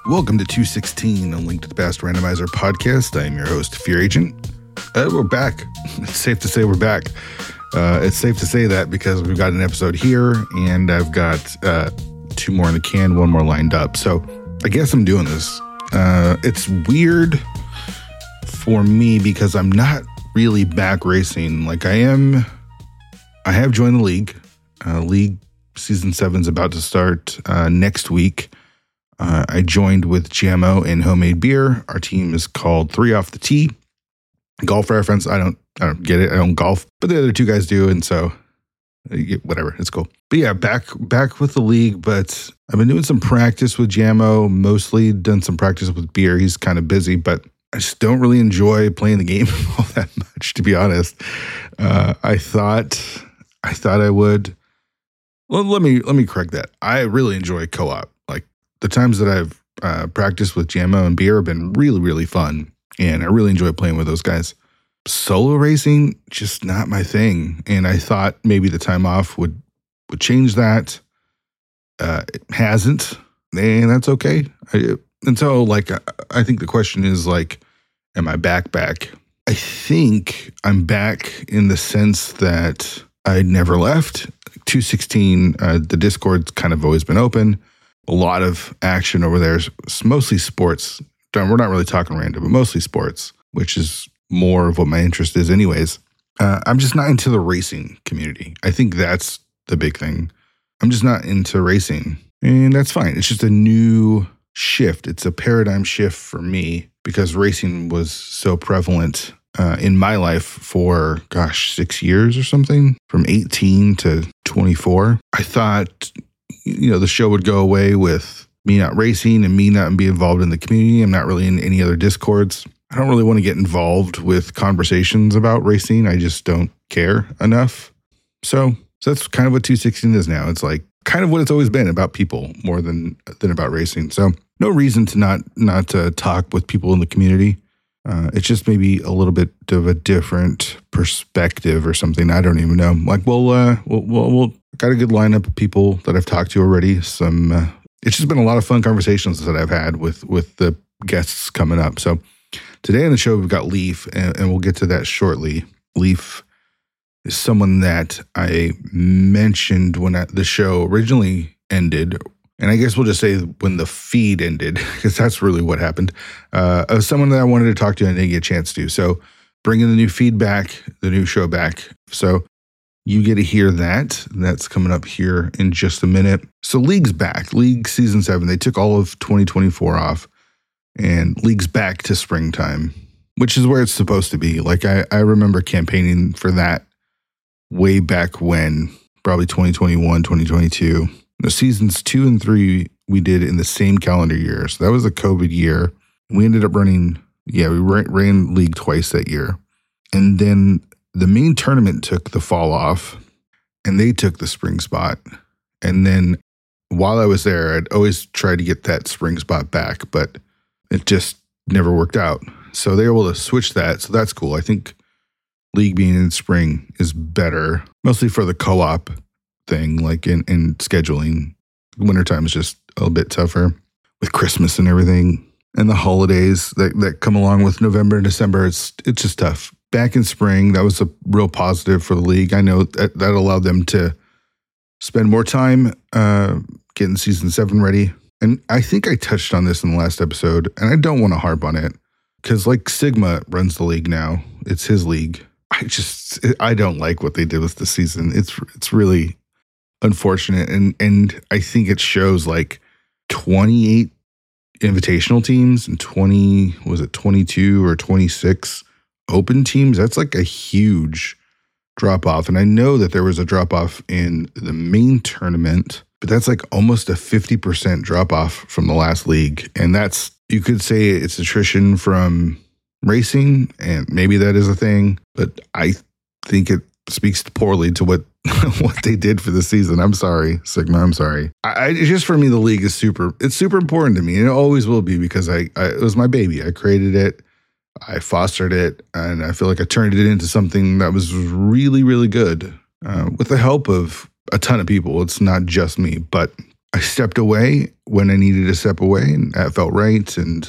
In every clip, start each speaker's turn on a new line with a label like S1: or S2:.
S1: Welcome to 216, a Link to the Past Randomizer podcast. I am your host, Fear Agent. We're back. It's safe to say we're back. It's safe to say that because we've got an episode here, and I've got 2 more in the can, 1 more lined up. So I guess I'm doing this. It's weird for me because I'm not really back racing like I am. I have joined the league. League Season 7 is about to start next week. I joined with Jammo and Homemade Beer. Our team is called 3 Off the Tee. Golf reference. I don't get it. I don't golf, but the other 2 guys do, and so whatever. It's cool. But yeah, back with the league. But I've been doing some practice with Jammo. Mostly done some practice with Beer. He's kind of busy, but I just don't really enjoy playing the game all that much, to be honest. I thought I would. Well, let me correct that. I really enjoy co-op. Like the times that I've practiced with Jammo and Beer have been really, really fun, and I really enjoy playing with those guys. Solo racing, just not my thing, and I thought maybe the time off would change that. It hasn't, and that's okay. And so, like, I think the question is, like, am I back? I think I'm back in the sense that I never left. 216, the Discord's kind of always been open. A lot of action over there. It's mostly sports. We're not really talking random, but mostly sports, which is more of what my interest is anyways. I'm just not into the racing community. I think that's the big thing. I'm just not into racing, and that's fine. It's just a new shift. It's a paradigm shift for me because racing was so prevalent in my life for, 6 years or something, from 18 to 24. I thought, the show would go away with me not racing and me not be involved in the community. I'm not really in any other Discords. I don't really want to get involved with conversations about racing. I just don't care enough. So that's kind of what 216 is now. It's like kind of what it's always been, about people more than about racing. So no reason to not talk with people in the community. It's just maybe a little bit of a different perspective or something. I don't even know. Like, we'll got a good lineup of people that I've talked to already. It's just been a lot of fun conversations that I've had with the guests coming up. So today on the show, we've got Leaf, and we'll get to that shortly. Leaf is someone that I mentioned when the show originally ended. And I guess we'll just say when the feed ended, because that's really what happened. Of someone that I wanted to talk to and didn't get a chance to. So bringing the new feed back, the new show back. So you get to hear that. That's coming up here in just a minute. So League's back. League Season 7. They took all of 2024 off. And League's back to springtime, which is where it's supposed to be. Like, I remember campaigning for that way back when, probably 2021, 2022. The seasons 2 and 3 we did in the same calendar year. So that was a COVID year. We ended up running, we ran League twice that year. And then the main tournament took the fall off, and they took the spring spot. And then while I was there, I'd always try to get that spring spot back, but it just never worked out. So they were able to switch that. So that's cool. I think League being in spring is better, mostly for the co-op thing, like in scheduling. Wintertime is just a little bit tougher with Christmas and everything, and the holidays that come along with November and December. It's just tough. Back in spring, that was a real positive for the league. I know that allowed them to spend more time getting Season 7 ready. And I think I touched on this in the last episode, and I don't want to harp on it because, like, Sigma runs the league now. It's his league. I don't like what they did with the season. It's really unfortunate, and I think it shows like 28 invitational teams and 22 or 26 open teams. That's like a huge drop off. And I know that there was a drop off in the main tournament, but that's like almost a 50% drop off from the last league. And that's, you could say it's attrition from racing, and maybe that is a thing, but I think it speaks poorly to what they did for the season. I'm sorry, Sigma. I'm sorry. Just for me, the league is super important to me, and it always will be, because it was my baby. I created it, I fostered it, and I feel like I turned it into something that was really, really good with the help of a ton of people. It's not just me, but I stepped away when I needed to step away, and that felt right. And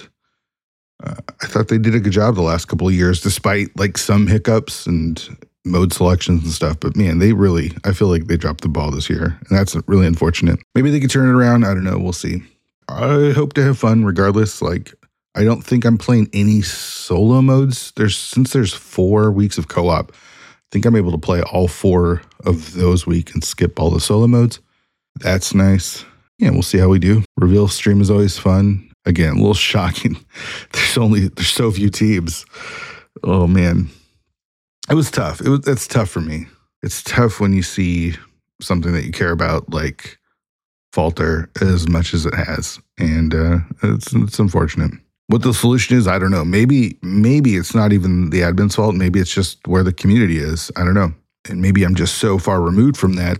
S1: I thought they did a good job the last couple of years, despite like some hiccups and mode selections and stuff. But man, I feel like they dropped the ball this year, and that's really unfortunate. Maybe they could turn it around. I don't know. We'll see. I hope to have fun regardless. Like, I don't think I'm playing any solo modes. Since there's 4 weeks of co-op, I think I'm able to play all 4 of those weeks and skip all the solo modes. That's nice. Yeah, we'll see how we do. Reveal stream is always fun. Again, a little shocking. There's so few teams. Oh man. It was tough. It's tough for me. It's tough when you see something that you care about like falter as much as it has. And it's unfortunate. What the solution is, I don't know. Maybe it's not even the admin's fault. Maybe it's just where the community is. I don't know. And maybe I'm just so far removed from that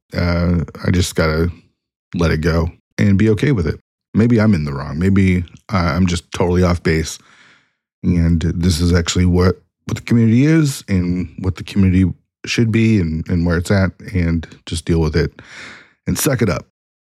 S1: I just got to let it go and be okay with it. Maybe I'm in the wrong. Maybe I'm just totally off base. And this is actually what the community is and what the community should be and where it's at, and just deal with it and suck it up.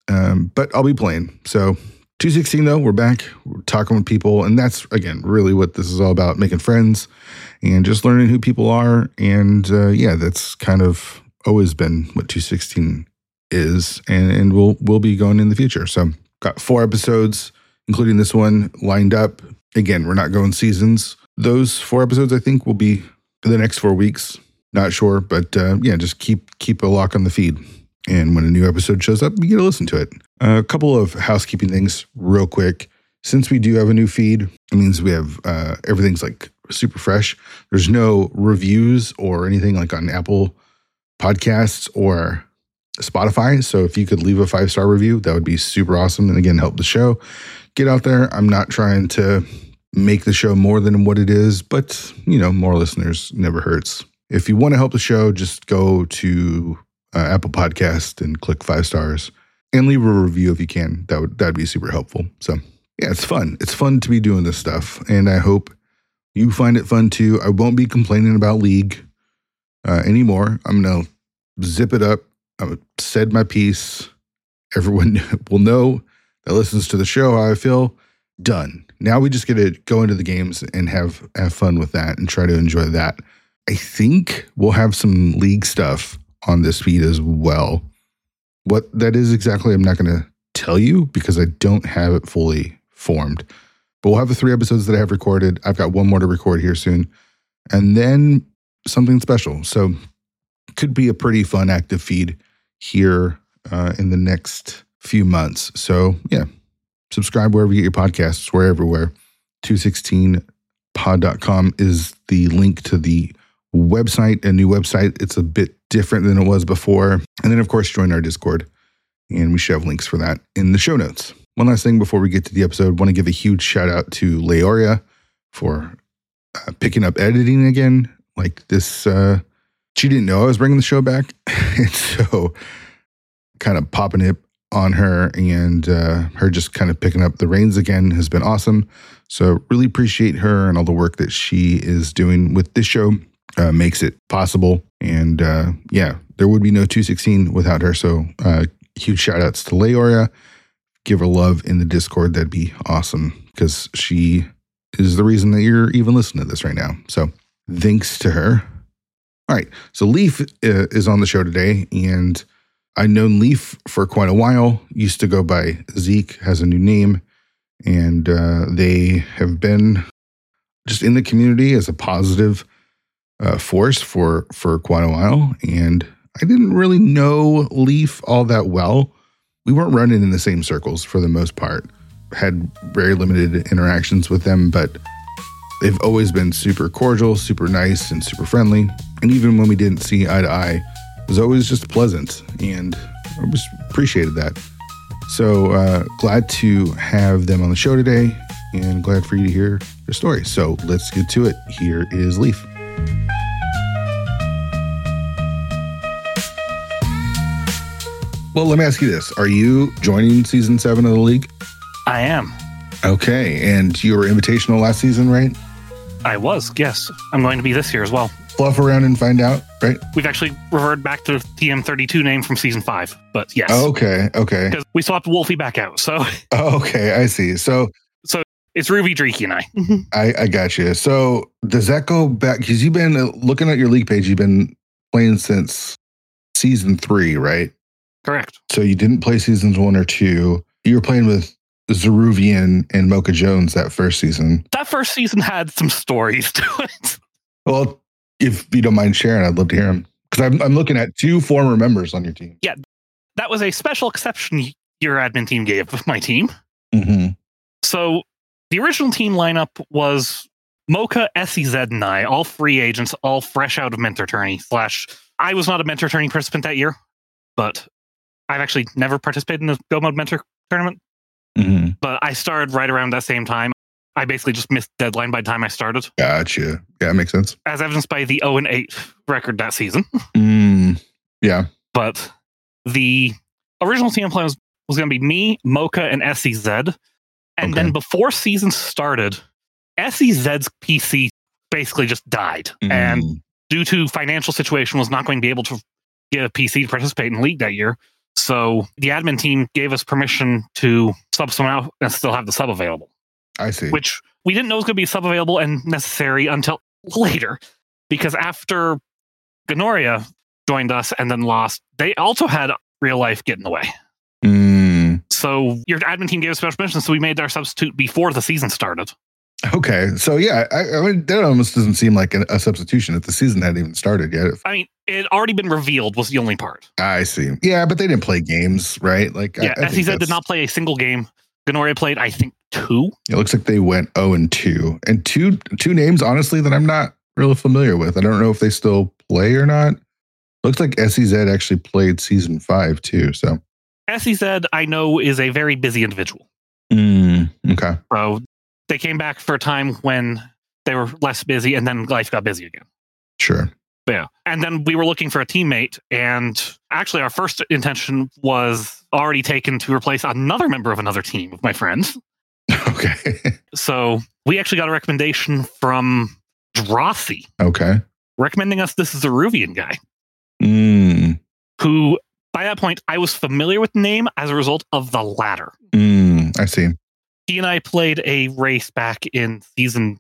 S1: But I'll be playing. So 216 though, we're back. We're talking with people. And that's, again, really what this is all about, making friends and just learning who people are. And that's kind of always been what 216 is, and we'll be going in the future. So got 4 episodes, including this one, lined up. Again, we're not going seasons. Those 4 episodes, I think, will be the next 4 weeks. Not sure, but just keep a lock on the feed. And when a new episode shows up, you get to listen to it. A couple of housekeeping things real quick. Since we do have a new feed, it means we have everything's like super fresh. There's no reviews or anything like on Apple Podcasts or Spotify. So if you could leave a 5-star review, that would be super awesome. And again, help the show get out there. I'm not trying to make the show more than what it is, but more listeners never hurts. If you want to help the show, just go to Apple Podcast and click 5 stars and leave a review if you can. That'd be super helpful. So yeah, it's fun. It's fun to be doing this stuff, and I hope you find it fun too. I won't be complaining about League anymore. I'm gonna zip it up. I've said my piece. Everyone will know that listens to the show how I feel. Done. Now we just get to go into the games and have fun with that and try to enjoy that. I think we'll have some League stuff on this feed as well. What that is exactly, I'm not going to tell you because I don't have it fully formed. But we'll have the 3 episodes that I have recorded. I've got 1 more to record here soon. And then something special. So could be a pretty fun active feed here in the next few months. So yeah, subscribe wherever you get your podcasts. We're everywhere. 216pod.com is the link to the website, a new website. It's a bit different than it was before. And then, of course, join our Discord. And we should have links for that in the show notes. One last thing before we get to the episode, I want to give a huge shout out to Leoria for picking up editing again. Like this, she didn't know I was bringing the show back. And so kind of popping it on her and her just kind of picking up the reins again has been awesome. So really appreciate her and all the work that she is doing with this show. Makes it possible. And there would be no 216 without her. So huge shout outs to Leoria. Give her love in the Discord. That'd be awesome because she is the reason that you're even listening to this right now. So thanks to her. All right. So Leaf is on the show today, and I've known Leaf for quite a while. Used to go by Zeke, has a new name, and they have been just in the community as a positive force for quite a while. And I didn't really know Leaf all that well. We weren't running in the same circles for the most part. Had very limited interactions with them, but they've always been super cordial, super nice, and super friendly. And even when we didn't see eye to eye, it was always just pleasant, and I just appreciated that. So glad to have them on the show today, and glad for you to hear their story. So let's get to it. Here is Leaf. Well, let me ask you this. Are you joining season 7 of the league?
S2: I am.
S1: Okay. And you were invitational last season, right?
S2: I was, yes. I'm going to be this year as well.
S1: fluff around and find out, right?
S2: We've actually reverted back to the TM32 name from season 5, but yes.
S1: Okay.
S2: Because we swapped Wolfie back out, so.
S1: Okay, I see. So
S2: it's Ruby, Dreeky, and
S1: I got you. So does that go back? Because you've been looking at your league page, you've been playing since season 3, right?
S2: Correct.
S1: So you didn't play seasons 1 or 2. You were playing with Zeruvian and Mocha Jones that first season.
S2: That first season had some stories to it.
S1: Well, if you don't mind sharing, I'd love to hear them. Because I'm looking at 2 former members on your team.
S2: Yeah, that was a special exception your admin team gave my team.
S1: Mm-hmm.
S2: So the original team lineup was Mocha, SEZ, and I, all free agents, all fresh out of Mentor Tourney. / I was not a Mentor Tourney participant that year, but I've actually never participated in the Go Mode Mentor tournament.
S1: Mm-hmm.
S2: But I started right around that same time. I basically just missed deadline by the time I started.
S1: Gotcha. Yeah, that makes sense.
S2: As evidenced by the 0-8 record that season.
S1: Yeah.
S2: But the original team plan was going to be me, Mocha, and SEZ. And then before season started, SEZ's PC basically just died. And due to financial situation, was not going to be able to get a PC to participate in League that year. So the admin team gave us permission to sub someone out and still have the sub available.
S1: I see.
S2: Which we didn't know was going to be sub available and necessary until later. Because after Gnoria joined us and then lost, they also had real life get in the way. So your admin team gave us special permission, so we made our substitute before the season started.
S1: Okay. So yeah, I mean, that almost doesn't seem like a substitution if the season hadn't even started yet.
S2: I mean, it had already been revealed was the only part.
S1: I see. Yeah, but they didn't play games, right? Like,
S2: yeah, SEZ did not play a single game. Gnoria played, I think, 2.
S1: It looks like they went 0-2. And two names, honestly, that I'm not really familiar with. I don't know if they still play or not. Looks like SEZ actually played season 5 too. So
S2: SEZ, I know, is a very busy individual.
S1: Okay.
S2: So they came back for a time when they were less busy, and then life got busy again.
S1: Sure.
S2: Yeah. And then we were looking for a teammate, and actually our first intention was already taken to replace another member of another team of my friends.
S1: Okay.
S2: So we actually got a recommendation from Drossi.
S1: Okay.
S2: Recommending us this Zeruvian guy. Who, by that point, I was familiar with the name as a result of the ladder.
S1: I see.
S2: He and I played a race back in season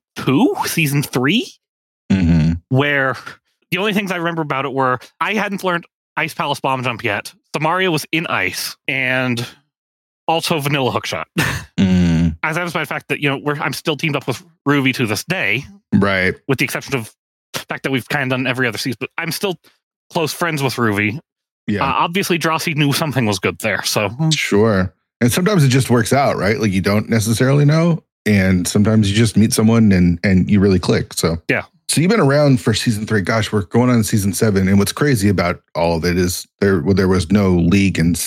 S2: 3, where the only things I remember about it were I hadn't learned Ice Palace Bomb Jump yet. Samaria was in ice, and also Vanilla Hookshot. As evidenced by the fact that, I'm still teamed up with Ruby to this day.
S1: Right.
S2: With the exception of the fact that we've kind of done every other season, but I'm still close friends with Ruby.
S1: Yeah.
S2: Obviously, Drossi knew something was good there. So
S1: sure. And sometimes it just works out, right? Like you don't necessarily know. And sometimes you just meet someone and you really click. So
S2: yeah.
S1: So you've been around for season 3. Gosh, we're going on season 7. And what's crazy about all of it is there was no league in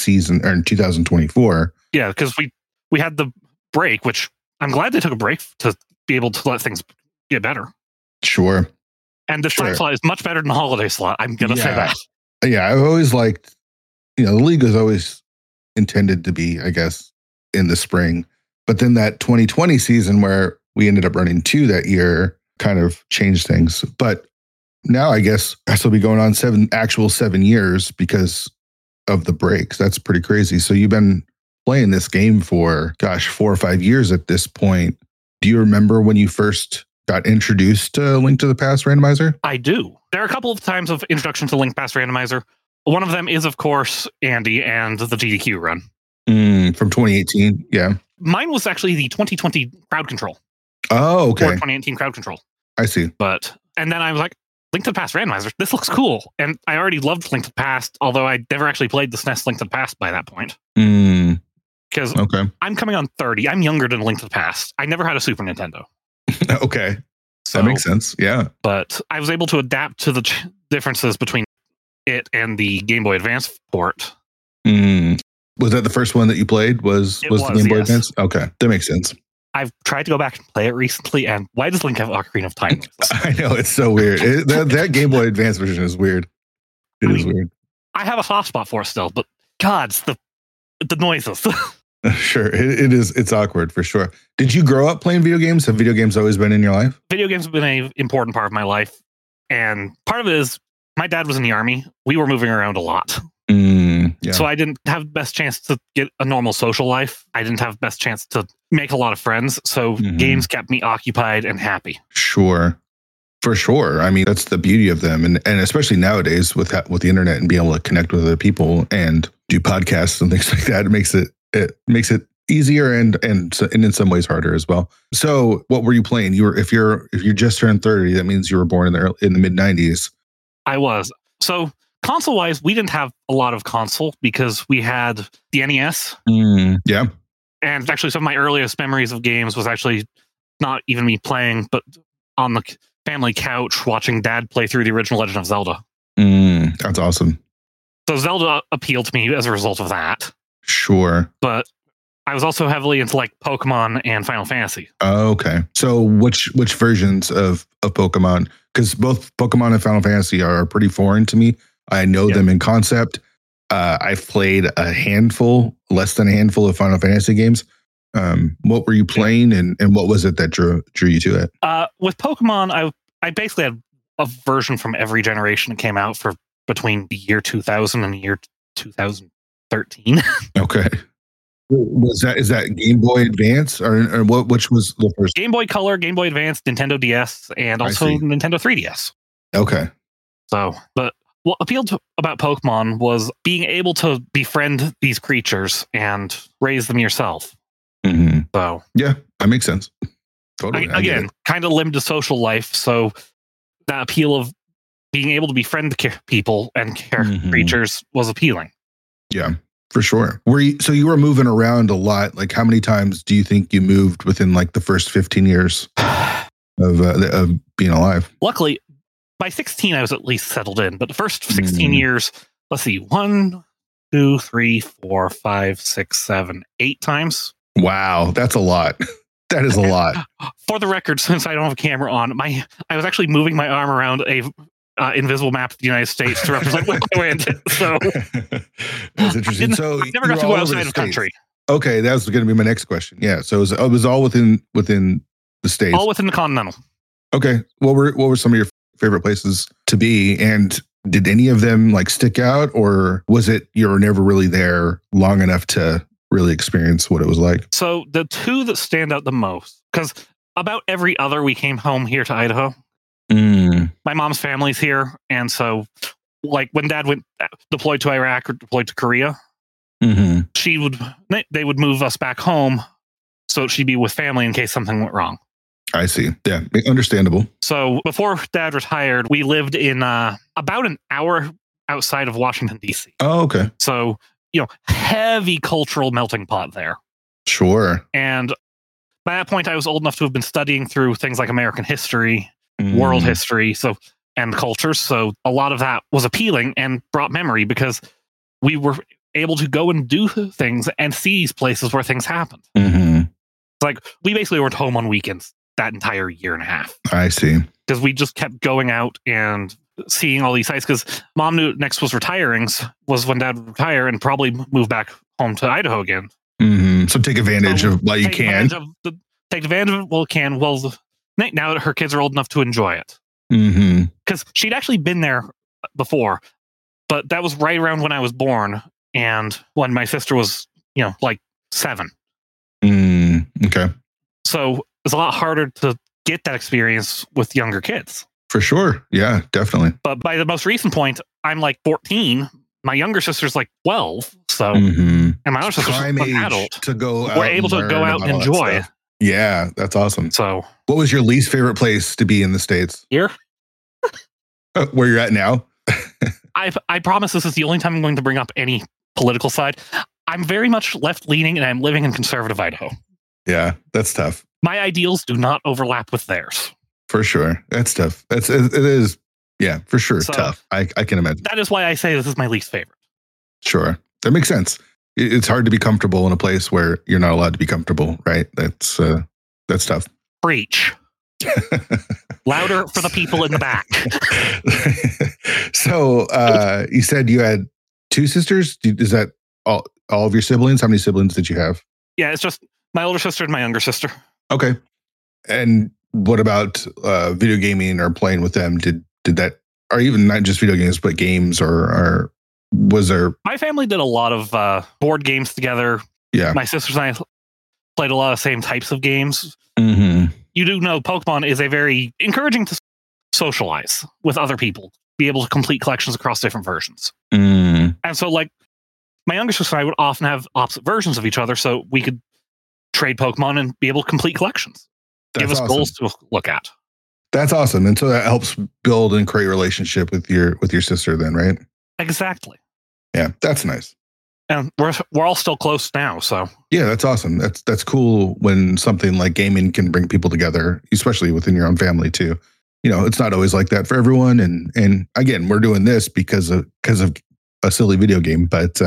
S1: 2024.
S2: Yeah, because we had the break, which I'm glad they took a break to be able to let things get better.
S1: Sure.
S2: And the time slot is much better than the holiday slot. I'm going to say that.
S1: Yeah, I've always liked, the league was always intended to be, I guess, in the spring. But then that 2020 season where we ended up running 2 that year kind of changed things. But now I guess this will be going on 7 years because of the breaks. That's pretty crazy. So you've been playing this game for, 4 or 5 years at this point. Do you remember when you first got introduced to Link to the Past Randomizer?
S2: I do. There are a couple of times of introduction to Link Past Randomizer. One of them is, of course, Andy and the GDQ run.
S1: From 2018, yeah.
S2: Mine was actually the 2020 crowd control.
S1: Oh, okay.
S2: Or 2018 crowd control.
S1: I see.
S2: And then I was like, Link to the Past Randomizer, this looks cool. And I already loved Link to the Past, although I never actually played the SNES Link to the Past by that point. Because I'm coming on 30. I'm younger than Link to the Past. I never had a Super Nintendo.
S1: Okay. That makes sense. Yeah.
S2: But I was able to adapt to the differences between it and the Game Boy Advance port.
S1: Was that the first one that you played? Was the Game Boy Advance? Okay. That makes sense.
S2: I've tried to go back and play it recently, and why does Link have Ocarina of Time?
S1: I know, it's so weird. That Game Boy Advance version is weird. It is weird.
S2: I have a soft spot for it still, but God, the noises.
S1: Sure, it is. It's awkward for sure. Did you grow up playing video games? Have video games always been in your life?
S2: Video games have been an important part of my life. And part of it is my dad was in the army. We were moving around a lot.
S1: Yeah.
S2: So I didn't have the best chance to get a normal social life. I didn't have the best chance to make a lot of friends. So games kept me occupied and happy.
S1: Sure. For sure. I mean, that's the beauty of them. And especially nowadays with the internet and being able to connect with other people and do podcasts and things like that, it makes it easier and in some ways harder as well. So what were you playing? If you just turned 30, that means you were born in the mid 90s.
S2: I was. So console wise, we didn't have a lot of console because we had the NES.
S1: Yeah.
S2: And actually some of my earliest memories of games was actually not even me playing, but on the family couch watching Dad play through the original Legend of Zelda.
S1: That's awesome.
S2: So Zelda appealed to me as a result of that.
S1: Sure.
S2: But I was also heavily into like Pokemon and Final Fantasy.
S1: Oh, okay. So which versions of Pokemon? Because both Pokemon and Final Fantasy are pretty foreign to me. I know them in concept. I've played less than a handful of Final Fantasy games. What were you playing and what was it that drew you to it?
S2: With Pokemon, I basically had a version from every generation that came out for between the year 2000 and the year 2013.
S1: Okay. Is that Game Boy Advance or which was the first?
S2: Game Boy Color, Game Boy Advance, Nintendo DS, and also Nintendo 3DS.
S1: Okay.
S2: So, but what appealed about Pokemon was being able to befriend these creatures and raise them yourself. So
S1: yeah, that makes sense. Totally.
S2: Again, kind of limited social life. So that appeal of being able to befriend people and creatures was appealing.
S1: Yeah. For sure. So you were moving around a lot. Like how many times do you think you moved within like the first 15 years of being alive?
S2: Luckily, by 16, I was at least settled in. But the first 16 years, let's see, 1, 2, 3, 4, 5, 6, 7, 8 times.
S1: Wow. That's a lot. That is a lot.
S2: For the record, since I don't have a camera on, I was actually moving my arm around a invisible map of the United States to represent where I went. So
S1: that's interesting. So
S2: I never got to go outside of the country.
S1: Okay, that was going to be my next question. Yeah, so it was all within the States,
S2: all within the continental.
S1: Okay, what were some of your favorite places to be, and did any of them like stick out, or was it you were never really there long enough to really experience what it was like?
S2: So the two that stand out the most, because about every other we came home here to Idaho. My mom's family's here, and so like when Dad went deployed to Iraq or deployed to Korea, they would move us back home so she'd be with family in case something went wrong.
S1: I see. Yeah, understandable.
S2: So before Dad retired, we lived in about an hour outside of Washington, D.C.
S1: Oh, okay.
S2: So, heavy cultural melting pot there.
S1: Sure.
S2: And by that point, I was old enough to have been studying through things like American history, world history, and cultures. So a lot of that was appealing and brought memory because we were able to go and do things and see these places where things happened. It's like we basically weren't home on weekends that entire year and a half.
S1: I see.
S2: Because we just kept going out and seeing all these sites because Mom knew next was retiring, was when Dad would retire and probably move back home to Idaho again.
S1: So take advantage of what you can.
S2: Take advantage of what you can. Well, now that her kids are old enough to enjoy it. Because she'd actually been there before, but that was right around when I was born and when my sister was, like 7.
S1: Okay.
S2: So it's a lot harder to get that experience with younger kids.
S1: For sure. Yeah, definitely.
S2: But by the most recent point, I'm like 14. My younger sister's like 12. So, and my older sister's an adult.
S1: To go
S2: We're able to go out and enjoy it.
S1: Yeah, that's awesome.
S2: So,
S1: what was your least favorite place to be in the States?
S2: Here?
S1: Where you're at now?
S2: I promise this is the only time I'm going to bring up any political side. I'm very much left-leaning and I'm living in conservative Idaho.
S1: Yeah, that's tough.
S2: My ideals do not overlap with theirs.
S1: For sure. That's tough. It is, yeah, for sure. So, tough. I can imagine.
S2: That is why I say this is my least favorite.
S1: Sure. That makes sense. It's hard to be comfortable in a place where you're not allowed to be comfortable, right? That's tough.
S2: Preach. Louder for the people in the back.
S1: So you said you had 2 sisters? Is that all of your siblings? How many siblings did you have?
S2: Yeah, it's just my older sister and my younger sister.
S1: Okay. And what about video gaming or playing with them? Did did that, or even not just video games, but games, or was there?
S2: My family did a lot of board games together.
S1: Yeah.
S2: My sisters and I played a lot of the same types of games.
S1: Mm-hmm.
S2: You do know Pokemon is a very encouraging to socialize with other people, be able to complete collections across different versions.
S1: Mm.
S2: And so, like, my younger sister and I would often have opposite versions of each other, so we could trade Pokemon and be able to complete collections. Give us goals to look at.
S1: That's awesome. And so that helps build and create a relationship with your sister then, right?
S2: Exactly.
S1: Yeah, that's nice.
S2: And we're all still close now, so.
S1: Yeah, that's awesome. That's cool when something like gaming can bring people together, especially within your own family too. You know, it's not always like that for everyone. And again, we're doing this because of a silly video game, but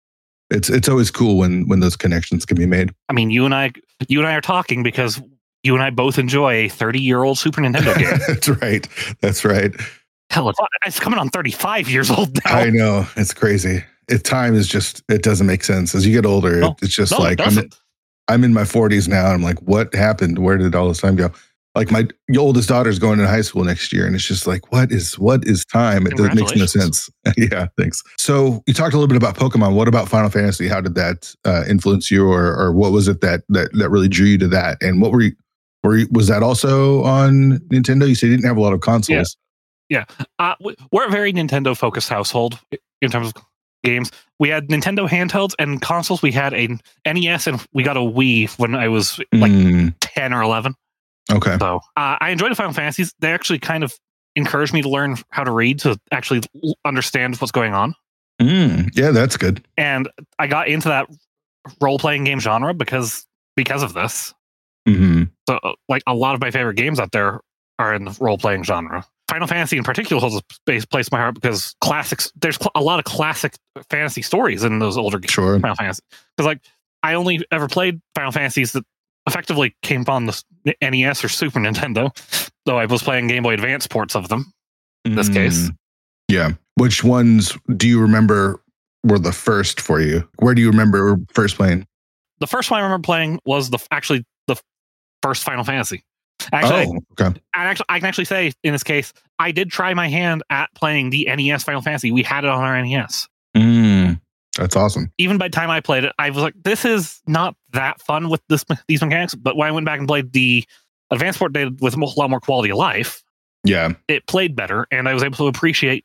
S1: it's always cool when those connections can be made.
S2: I mean, you and I are talking because you and I both enjoy a 30-year-old Super Nintendo game.
S1: That's right.
S2: Hell, it's coming on 35 years old now.
S1: I know. It's crazy. Time is just, it doesn't make sense. As you get older, it's just like, I'm in my 40s now. And I'm like, what happened? Where did all this time go? Like my oldest daughter's going to high school next year. And it's just like, what is time? It makes no sense. Yeah, thanks. So you talked a little bit about Pokemon. What about Final Fantasy? How did that influence you, or what was it that really drew you to that? And what was that also on Nintendo? You said you didn't have a lot of consoles.
S2: Yeah. We're a very Nintendo focused household in terms of games. We had Nintendo handhelds and consoles. We had a NES and we got a Wii when I was like 10 or 11.
S1: Okay.
S2: So I enjoyed the Final Fantasies. They actually kind of encouraged me to learn how to read, to actually understand what's going on.
S1: Yeah, that's good.
S2: And I got into that role-playing game genre because of this.
S1: Mm-hmm.
S2: So like a lot of my favorite games out there are in the role-playing genre. Final Fantasy in particular holds a place in my heart because there's a lot of classic fantasy stories in those older games.
S1: Sure.
S2: Final Fantasy. Because like I only ever played Final Fantasies that effectively came on the NES or Super Nintendo, though I was playing Game Boy Advance ports of them in this case.
S1: Yeah. Which ones do you remember were the first for you? Where do you remember first playing?
S2: The first one I remember playing was the first Final Fantasy. Actually,
S1: okay.
S2: I can actually say in this case, I did try my hand at playing the NES Final Fantasy. We had it on our NES.
S1: That's awesome.
S2: Even by the time I played it, I was like, this is not that fun with these mechanics. But when I went back and played the advanced port with a lot more quality of life,
S1: yeah,
S2: it played better, and I was able to appreciate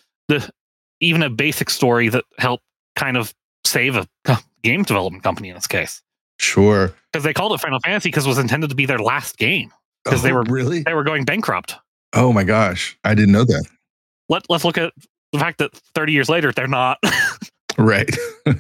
S2: even a basic story that helped kind of save a game development company in this case.
S1: Sure.
S2: Because they called it Final Fantasy because it was intended to be their last game. Because they were going bankrupt.
S1: Oh my gosh. I didn't know that.
S2: Let's look at the fact that 30 years later, they're not.
S1: Right.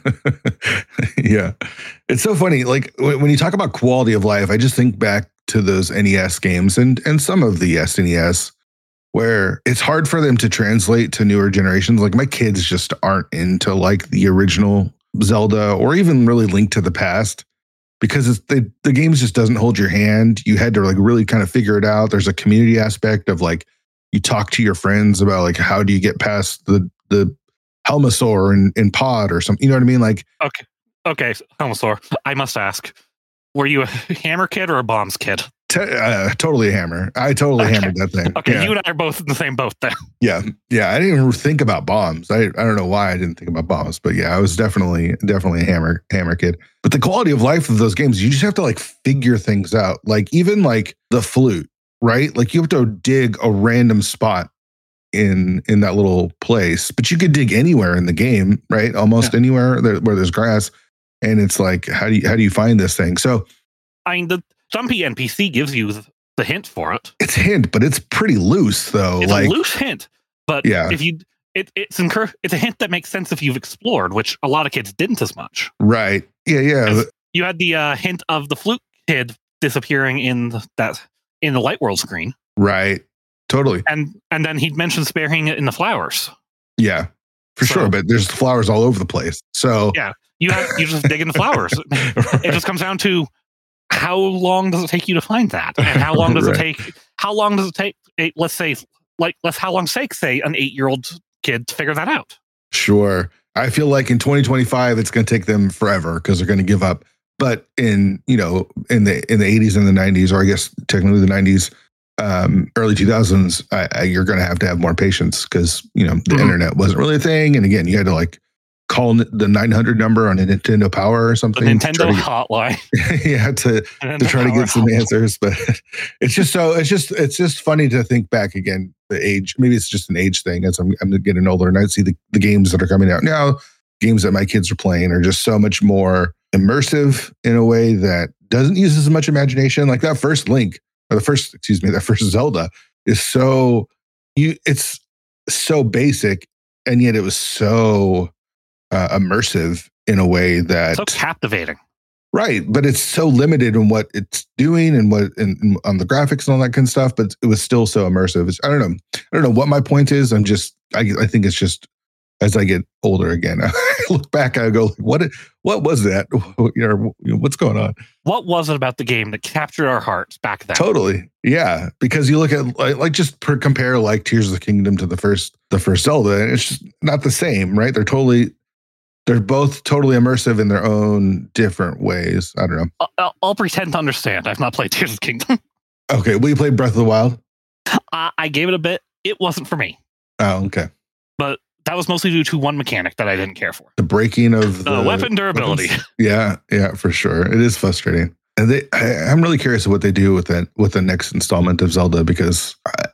S1: Yeah. It's so funny. Like when you talk about quality of life, I just think back to those NES games and some of the SNES where it's hard for them to translate to newer generations. Like my kids just aren't into like the original Zelda or even really Link to the Past. Because the games just doesn't hold your hand. You had to like really kind of figure it out. There's a community aspect of like you talk to your friends about like how do you get past the Helmasaur in Pod or something. You know what I mean? Like
S2: okay, Helmasaur. I must ask, were you a Hammer kid or a Bombs kid?
S1: Totally a Hammer. I totally hammered that thing.
S2: Okay,
S1: yeah.
S2: You and I are both in the same boat then.
S1: Yeah. I didn't even think about bombs. I don't know why I didn't think about bombs, but yeah, I was definitely a hammer kid. But the quality of life of those games, you just have to like figure things out. Like even like the flute, right? Like you have to dig a random spot in that little place, but you could dig anywhere in the game, right? Almost anywhere where there's grass. And it's like, how do you find this thing? So
S2: I mean, some NPC gives you the hint for it.
S1: It's a hint, but it's pretty loose though.
S2: It's a loose hint, but
S1: yeah.
S2: If you, it's a hint that makes sense if you've explored, which a lot of kids didn't as much.
S1: Right. Yeah.
S2: You had the hint of the flute kid disappearing in the Light World screen.
S1: Right. Totally.
S2: And then he'd mentioned sparing it in the flowers.
S1: Yeah, for sure. But there's flowers all over the place. So yeah,
S2: you just dig in the flowers. Right. It just comes down to how long does it take you to find that, and how long does it take? How long does it take? Let's say, how long takes say an 8-year-old kid to figure that out?
S1: Sure. I feel like in 2025, it's going to take them forever because they're going to give up. But in the 80s and the 90s, or I guess technically the 90s, early 2000s, you're going to have more patience because, the internet wasn't really a thing. And again, you had to like call the 900 number on a Nintendo Power or something.
S2: The Nintendo hotline.
S1: Yeah, to try to get some answers. But it's just funny to think back again, the age, maybe it's just an age thing as I'm getting older and I see the games that are coming out now, games that my kids are playing are just so much more immersive in a way that doesn't use as much imagination. Like that first Link, or that first Zelda is it's so basic, and yet it was so immersive in a way that
S2: so captivating.
S1: Right, but it's so limited in what it's doing and on the graphics and all that kind of stuff. But it was still so immersive. I don't know what my point is. I think it's just as I get older again, I look back, I go, what was that? What's going on?
S2: What was it about the game that captured our hearts back then?
S1: Totally. Yeah. Because you look at like just compare like Tears of the Kingdom to the first Zelda, and it's just not the same, right? They're both totally immersive in their own different ways. I don't know.
S2: I'll pretend to understand. I've not played Tears of the Kingdom.
S1: Okay. Will you play Breath of the Wild?
S2: I gave it a bit. It wasn't for me.
S1: Oh, okay.
S2: But that was mostly due to one mechanic that I didn't care for.
S1: The breaking of
S2: the weapon durability.
S1: Yeah, for sure. It is frustrating. And I'm really curious of what they do with the next installment of Zelda, because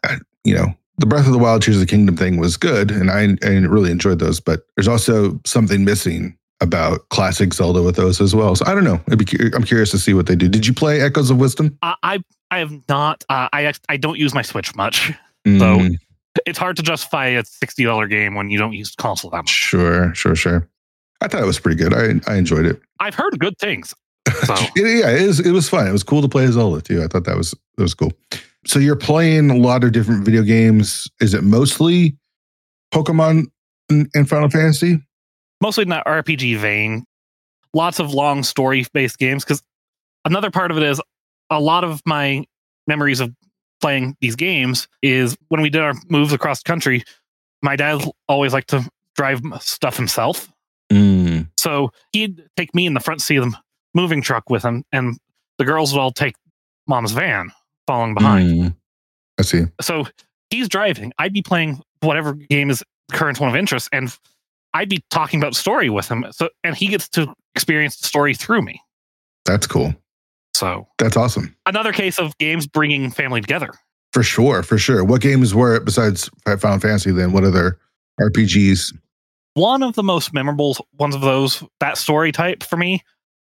S1: the Breath of the Wild, Tears of the Kingdom thing was good, and I really enjoyed those. But there's also something missing about classic Zelda with those as well. So I don't know. I'm curious to see what they do. Did you play Echoes of Wisdom?
S2: I have not. I don't use my Switch much, so it's hard to justify a $60 game when you don't use console that much.
S1: Sure. I thought it was pretty good. I enjoyed it.
S2: I've heard good things. So.
S1: Yeah, it was fun. It was cool to play Zelda too. I thought that was cool. So you're playing a lot of different video games. Is it mostly Pokemon and Final Fantasy?
S2: Mostly in that RPG vein. Lots of long story-based games, because another part of it is a lot of my memories of playing these games is when we did our moves across the country, my dad always liked to drive stuff himself. So he'd take me in the front seat of the moving truck with him, and the girls would all take mom's van following behind.
S1: I see.
S2: So he's driving. I'd be playing whatever game is the current one of interest, and I'd be talking about story with him. And he gets to experience the story through me.
S1: That's cool.
S2: So
S1: that's awesome.
S2: Another case of games bringing family together.
S1: For sure. What games were it besides Final Fantasy then? What other RPGs?
S2: One of the most memorable ones of those, that story type for me,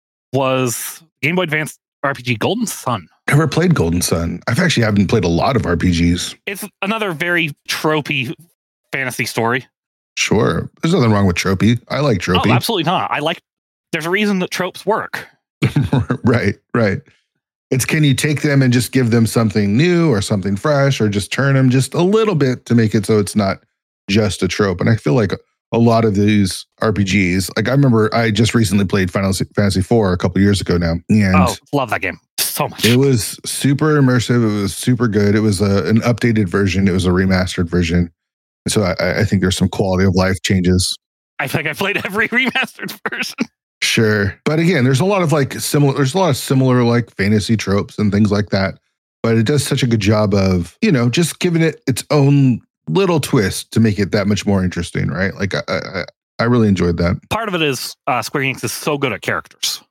S2: was Game Boy Advance RPG Golden Sun.
S1: Never played Golden Sun. Haven't played a lot of RPGs.
S2: It's another very tropey fantasy story.
S1: Sure. There's nothing wrong with tropey. I like tropey.
S2: Oh, absolutely not. There's a reason that tropes work.
S1: Right. It's, can you take them and just give them something new or something fresh, or just turn them just a little bit to make it so it's not just a trope? And I feel like a lot of these RPGs, like I remember I just recently played Final Fantasy IV a couple years ago now. And
S2: love that game so much.
S1: It was super immersive. It was super good. It was an updated version. It was a remastered version. So I think there's some quality of life changes.
S2: I think I played every remastered version.
S1: Sure. But again, there's a lot of similar like fantasy tropes and things like that. But it does such a good job of, just giving it its own little twist to make it that much more interesting, right? Like I really enjoyed that.
S2: Part of it is Square Enix is so good at characters.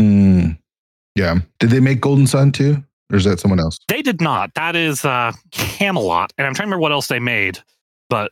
S1: Yeah. Did they make Golden Sun too? Or is that someone else?
S2: They did not. That is Camelot. And I'm trying to remember what else they made. But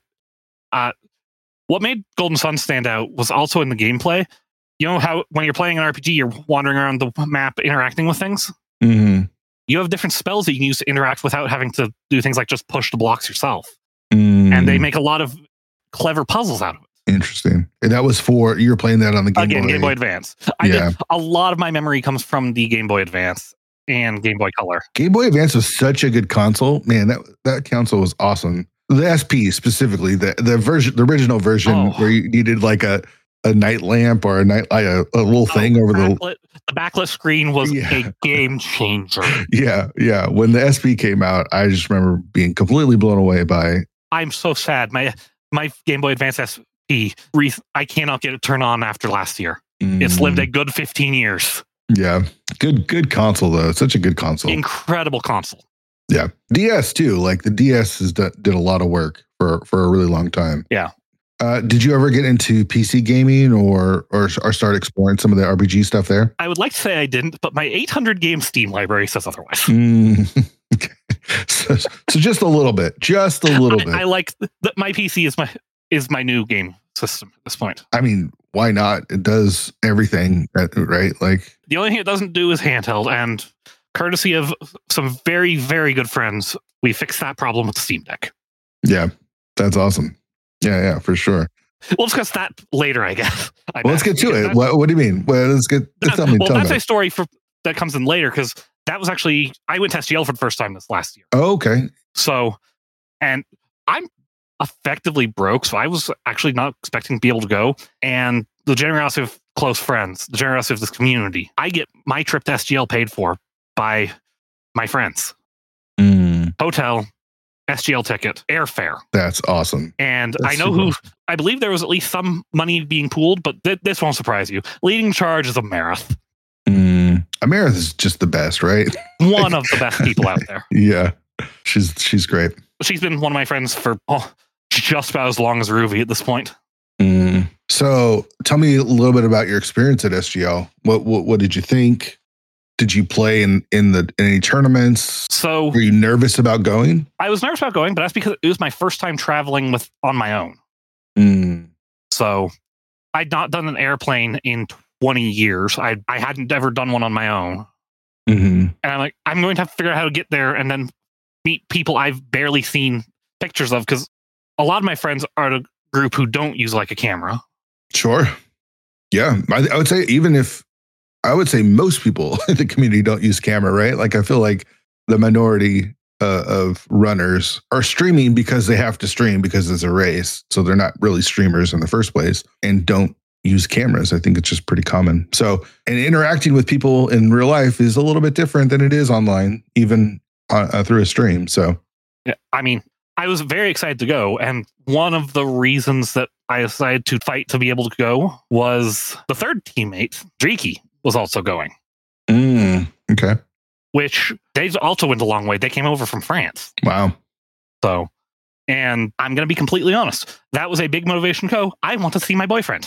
S2: what made Golden Sun stand out was also in the gameplay. You know how when you're playing an RPG, you're wandering around the map interacting with things?
S1: Mm-hmm.
S2: You have different spells that you can use to interact without having to do things like just push the blocks yourself. And they make a lot of clever puzzles out of it.
S1: Interesting. And that was you were playing that on the
S2: Game Boy Advance. A lot of my memory comes from the Game Boy Advance and Game Boy Color.
S1: Game Boy Advance was such a good console. Man, that console was awesome. The SP specifically, the original version where you needed like a night lamp or a little thing over the
S2: backlit screen was a game changer.
S1: Yeah. When the SP came out, I just remember being completely blown away by.
S2: I'm so sad. My Game Boy Advance SP, I cannot get it turned on after last year. It's lived a good 15 years.
S1: Yeah, good console though. Such a good console.
S2: Incredible console.
S1: Yeah. DS too. Like the DS did a lot of work for a really long time.
S2: Yeah.
S1: Did you ever get into PC gaming or start exploring some of the RPG stuff there?
S2: I would like to say I didn't, but my 800 game Steam library says otherwise.
S1: Okay. So just a little bit. Just a little bit.
S2: I like that my PC is my new game system at this point.
S1: I mean, why not? It does everything, right? Like
S2: the only thing it doesn't do is handheld, and courtesy of some very, very good friends, we fixed that problem with the Steam Deck.
S1: Yeah, that's awesome. Yeah, for sure.
S2: We'll discuss that later, I guess.
S1: Let's get to it. What do you mean? Well, let's get. Tell me.
S2: That's a story that comes in later, because that was actually, I went to SGL for the first time this last year.
S1: Oh, okay.
S2: So, and I'm effectively broke, so I was actually not expecting to be able to go. And the generosity of close friends, the generosity of this community, I get my trip to SGL paid for by my friends. Hotel, SGL ticket, airfare.
S1: That's awesome.
S2: And I know I believe there was at least some money being pooled, but this won't surprise you. Leading charge is Amarith.
S1: Amarith is just the best, right?
S2: One of the best people out there.
S1: Yeah, she's great.
S2: She's been one of my friends for just about as long as Ruby at this point.
S1: So tell me a little bit about your experience at SGL. What did you think? Did you play in any tournaments?
S2: So
S1: were you nervous about going?
S2: I was nervous about going, but that's because it was my first time traveling on my own. So I'd not done an airplane in 20 years. I hadn't ever done one on my own. And I'm like, I'm going to have to figure out how to get there and then meet people I've barely seen pictures of, because a lot of my friends are the group who don't use like a camera.
S1: Sure. Yeah. I would say most people in the community don't use camera, right? Like I feel like the minority of runners are streaming because they have to stream because it's a race. So they're not really streamers in the first place and don't use cameras. I think it's just pretty common. So, and interacting with people in real life is a little bit different than it is online, even through a stream. So,
S2: yeah, I mean, I was very excited to go. And one of the reasons that I decided to fight to be able to go was the third teammate, Driki, was also going.
S1: Okay.
S2: Which they also went a long way. They came over from France.
S1: Wow.
S2: So, and I'm going to be completely honest. That was a big motivation to go. I want to see my boyfriend.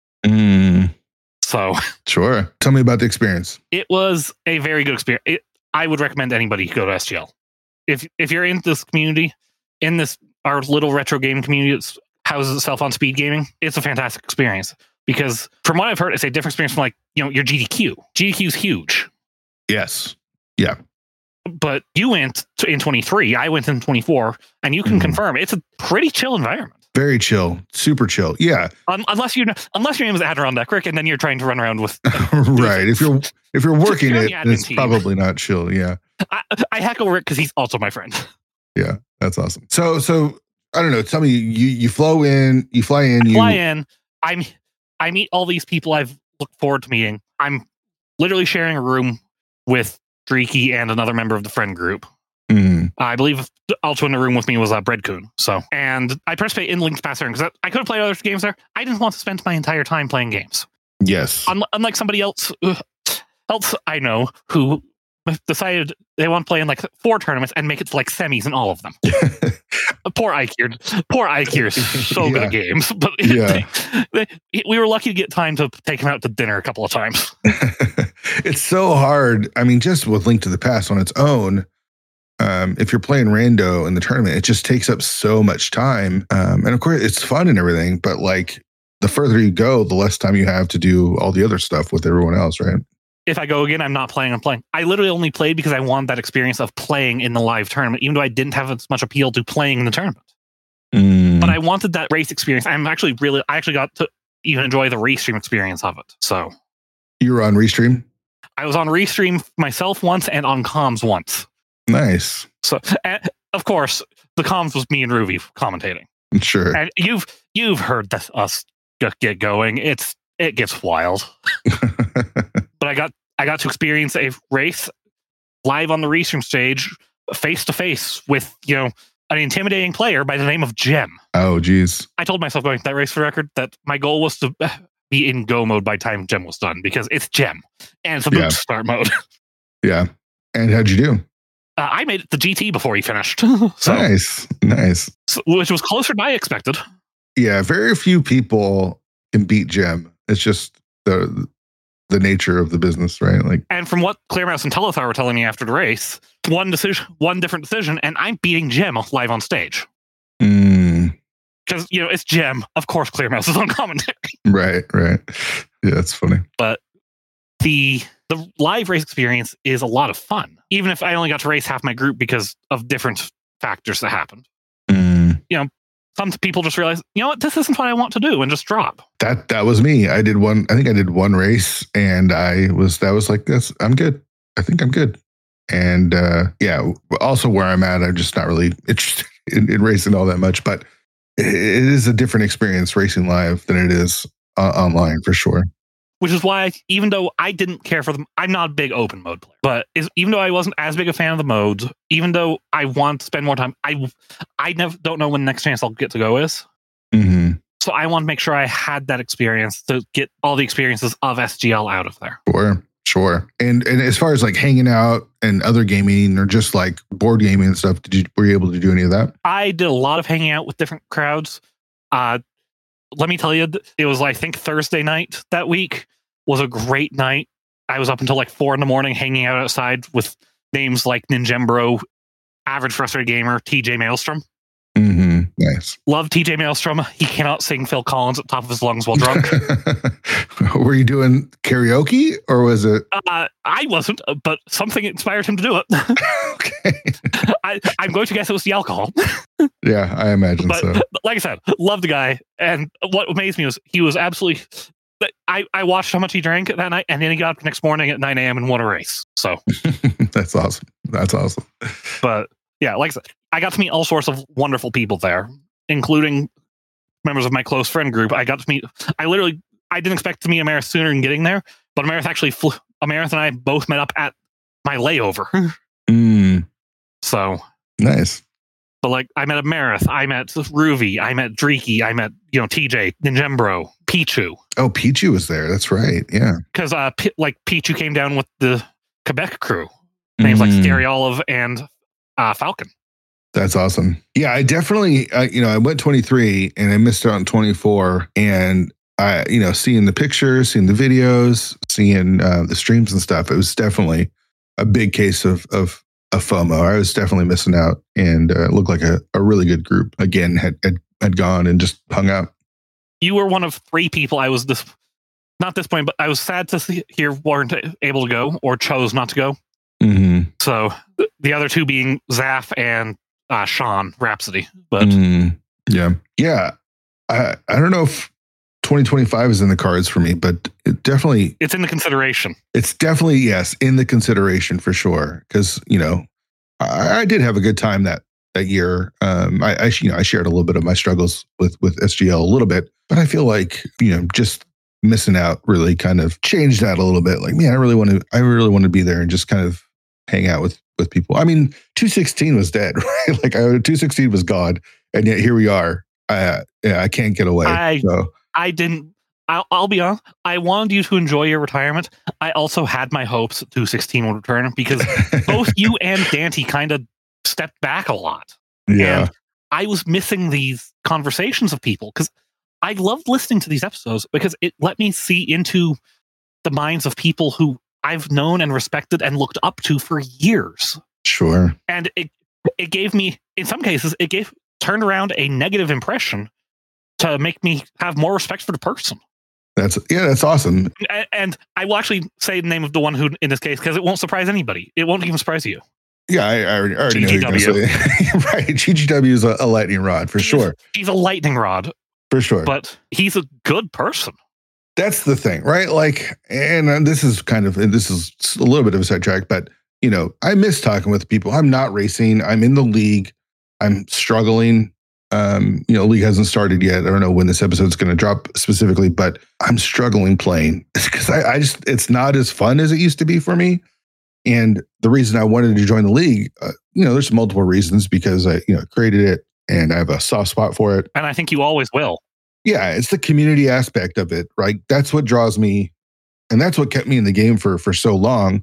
S2: So.
S1: Sure. Tell me about the experience.
S2: It was a very good experience. I would recommend anybody go to SGL. If you're in this community, in our little retro game community that houses itself on speed gaming, it's a fantastic experience. Because from what I've heard, it's a different experience from your GDQ. GDQ is huge.
S1: Yes. Yeah.
S2: But you went in 23. I went in 24, and you can confirm it's a pretty chill environment.
S1: Very chill, super chill. Yeah.
S2: Unless your name is Adirondack Rick, and then you're trying to run around with
S1: right. If you're working it, it's probably not chill. Yeah.
S2: I heckle Rick because he's also my friend.
S1: Yeah, that's awesome. So I don't know. Tell me, you fly in.
S2: I meet all these people I've looked forward to meeting. I'm literally sharing a room with Driki and another member of the friend group. I believe also in the room with me was Breadcoon. So, and I participate in Link's Past because I could have played other games there. I didn't want to spend my entire time playing games.
S1: Yes.
S2: Unlike somebody else I know who decided they want to play in 4 tournaments and make it to semis in all of them. Poor Ikir is so good at games, but we were lucky to get time to take him out to dinner a couple of times.
S1: It's so hard. I mean, just with Link to the Past on its own, if you're playing rando in the tournament, it just takes up so much time. And of course, it's fun and everything, but the further you go, the less time you have to do all the other stuff with everyone else, right?
S2: If I go again, I'm not playing. I'm playing. I literally only played because I wanted that experience of playing in the live tournament, even though I didn't have as much appeal to playing in the tournament. But I wanted that race experience. I actually got to even enjoy the Restream experience of it. So
S1: you were on Restream?
S2: I was on Restream myself once and on comms once.
S1: Nice.
S2: So, of course, the comms was me and Ruby commentating.
S1: Sure.
S2: And you've heard us get going. It gets wild. But I got to experience a race live on the Restream stage, face to face with an intimidating player by the name of Gem.
S1: Oh, geez.
S2: I told myself going that race for the record that my goal was to be in go mode by the time Gem was done because it's Gem and it's a boot start mode.
S1: Yeah. And how'd you do?
S2: I made it the GT before he finished.
S1: Nice.
S2: Which was closer than I expected.
S1: Yeah, very few people can beat Jim. It's just the nature of the business, right? Like,
S2: and from what Clearmouse and Telethar were telling me after the race, one different decision, and I'm beating Jim live on stage. Because, it's Jim. Of course, Clearmouse is on commentary.
S1: Right. Yeah, that's funny.
S2: But the live race experience is a lot of fun, even if I only got to race half my group because of different factors that happened. Some people just realize, this isn't what I want to do, and just drop.
S1: That was me. I think I did one race, and that was like this. I'm good. I think I'm good. And also where I'm at, I'm just not really interested in racing all that much. But it is a different experience racing live than it is online for sure.
S2: Which is why, even though I didn't care for them, I'm not a big open mode player. But even though I wasn't as big a fan of the modes, even though I want to spend more time, I don't know when the next chance I'll get to go is.
S1: Mm-hmm.
S2: So I want to make sure I had that experience to get all the experiences of SGL out of there.
S1: Sure. And as far as like hanging out and other gaming or just like board gaming and stuff, were you able to do any of that?
S2: I did a lot of hanging out with different crowds. Let me tell you, it was, I think, Thursday night that week was a great night. I was up until like 4 a.m. hanging out outside with names like Ninjembro, Average Frustrated Gamer, TJ Maelstrom.
S1: Mm-hmm. Nice.
S2: Love TJ Maelstrom. He cannot sing Phil Collins at the top of his lungs while drunk.
S1: Were you doing karaoke or was it?
S2: I wasn't, but something inspired him to do it.
S1: Okay.
S2: I'm going to guess it was the alcohol.
S1: Yeah, I imagine so.
S2: Like I said, love the guy. And what amazed me was he was absolutely... I watched how much he drank that night, and then he got up the next morning at 9 a.m. and won a race. So
S1: That's awesome.
S2: But yeah, like I said, I got to meet all sorts of wonderful people there, including members of my close friend group. I didn't expect to meet Amarith sooner than getting there, but Amarith and I both met up at my layover. So
S1: nice.
S2: But like, I met Amarith, I met Ruvi, I met Dreeky, I met TJ, Ninjembro, Pichu.
S1: Oh, Pichu was there. That's right. Yeah.
S2: Because Pichu came down with the Quebec crew, names like Scary Olive and Falcon.
S1: That's awesome. Yeah, I definitely, I went 23 and I missed out on 24. And I, seeing the pictures, seeing the videos, seeing the streams and stuff, it was definitely a big case of FOMO. I was definitely missing out, and it looked like a really good group. Again, had gone and just hung out.
S2: You were one of 3 people I was not disappointed, but I was sad to hear weren't able to go or chose not to go.
S1: Mm-hmm.
S2: So the other 2 being Zaf and Sean Rhapsody. But
S1: yeah, I don't know if 2025 is in the cards for me, but it's
S2: in the consideration.
S1: It's definitely, yes, in the consideration for sure. Because I did have a good time that year. I shared a little bit of my struggles with SGL a little bit, but I feel like just missing out really kind of changed that a little bit. Like, man, I really want to be there and just kind of hang out with people. I mean, 216 was dead, right? Like 216 was gone, and yet here we are. I can't get away.
S2: I didn't. I'll be honest. I wanted you to enjoy your retirement. I also had my hopes that 216 would return because both you and Dante kind of stepped back a lot.
S1: Yeah.
S2: And I was missing these conversations of people because I loved listening to these episodes because it let me see into the minds of people who I've known and respected and looked up to for years.
S1: Sure.
S2: And it gave me, in some cases, turned around a negative impression to make me have more respect for the person.
S1: That's awesome.
S2: And I will actually say the name of the one who, in this case, because it won't surprise anybody. It won't even surprise you.
S1: Yeah, I already know who you're gonna say. Right, GGW is a lightning rod for sure.
S2: He's a lightning rod
S1: for sure,
S2: but he's a good person.
S1: That's the thing, right? Like, and this is a little bit of a sidetrack, but I miss talking with people. I'm not racing. I'm in the league. I'm struggling. League hasn't started yet. I don't know when this episode's going to drop specifically, but I'm struggling playing because it's not as fun as it used to be for me. And the reason I wanted to join the league, there's multiple reasons because I, created it and I have a soft spot for it.
S2: And I think you always will.
S1: Yeah. It's the community aspect of it, right? That's what draws me. And that's what kept me in the game for so long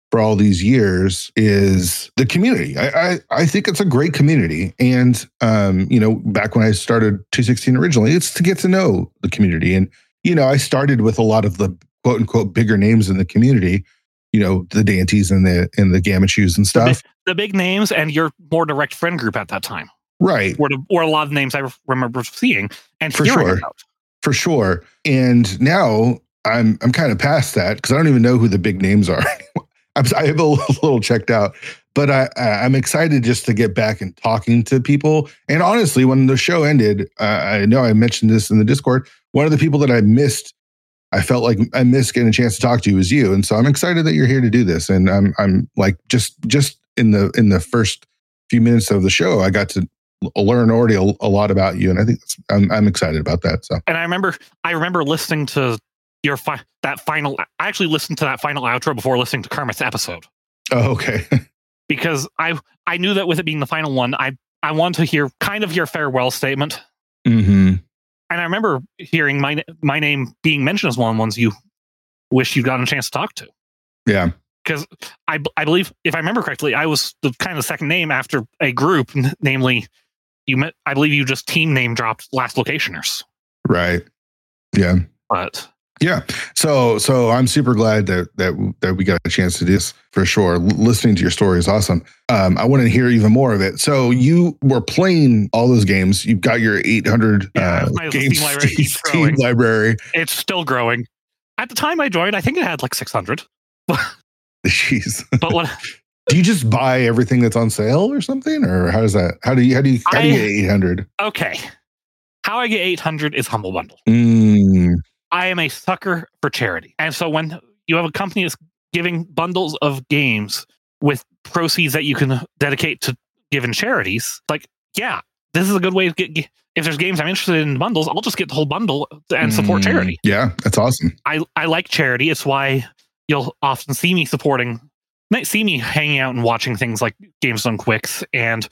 S1: for all these years is the community. I think it's a great community. And, back when I started 216 originally, it's to get to know the community. And, I started with a lot of the quote unquote bigger names in the community, the Dantes and the Gamachoos and stuff.
S2: The big names and your more direct friend group at that time.
S1: Right.
S2: Or a lot of names I remember seeing and
S1: for
S2: hearing
S1: sure.
S2: about.
S1: For sure. And now I'm kind of past that because I don't even know who the big names are. I have a little checked out, but I'm excited just to get back and talking to people. And honestly, when the show ended, I know I mentioned this in the Discord. One of the people that I felt like I missed getting a chance to talk to was you. And so I'm excited that you're here to do this. And I'm like, just in the first few minutes of the show, I got to learn already a lot about you. And I think I'm excited about that. So, and
S2: I remember listening to that final. I actually listened to that final outro before listening to Kermit's episode.
S1: Oh, okay.
S2: Because I knew that with it being the final one, I wanted to hear kind of your farewell statement.
S1: Mm-hmm.
S2: And I remember hearing my name being mentioned as one of the ones you wish you'd gotten a chance to talk to.
S1: Yeah.
S2: Because I believe, if I remember correctly, I was the kind of second name after a group, namely, I believe you just team name dropped Last Locationers.
S1: Right. Yeah.
S2: But
S1: yeah. So I'm super glad that we got a chance to do this for sure. Listening to your story is awesome. I want to hear even more of it. So you were playing all those games. You've got your 800 games Steam library.
S2: It's still growing. At the time I joined, I think it had like 600.
S1: Jeez.
S2: But what?
S1: Do you just buy everything that's on sale or something, or how does that? How do you get 800?
S2: Okay, how I get 800 is Humble Bundle. I am a sucker for charity. And so when you have a company that's giving bundles of games with proceeds that you can dedicate to given charities, like, yeah, this is a good way to get, if there's games I'm interested in bundles, I'll just get the whole bundle and support charity.
S1: Yeah, that's awesome.
S2: I like charity. It's why you'll often see me hanging out and watching things like Games Done Quicks, and,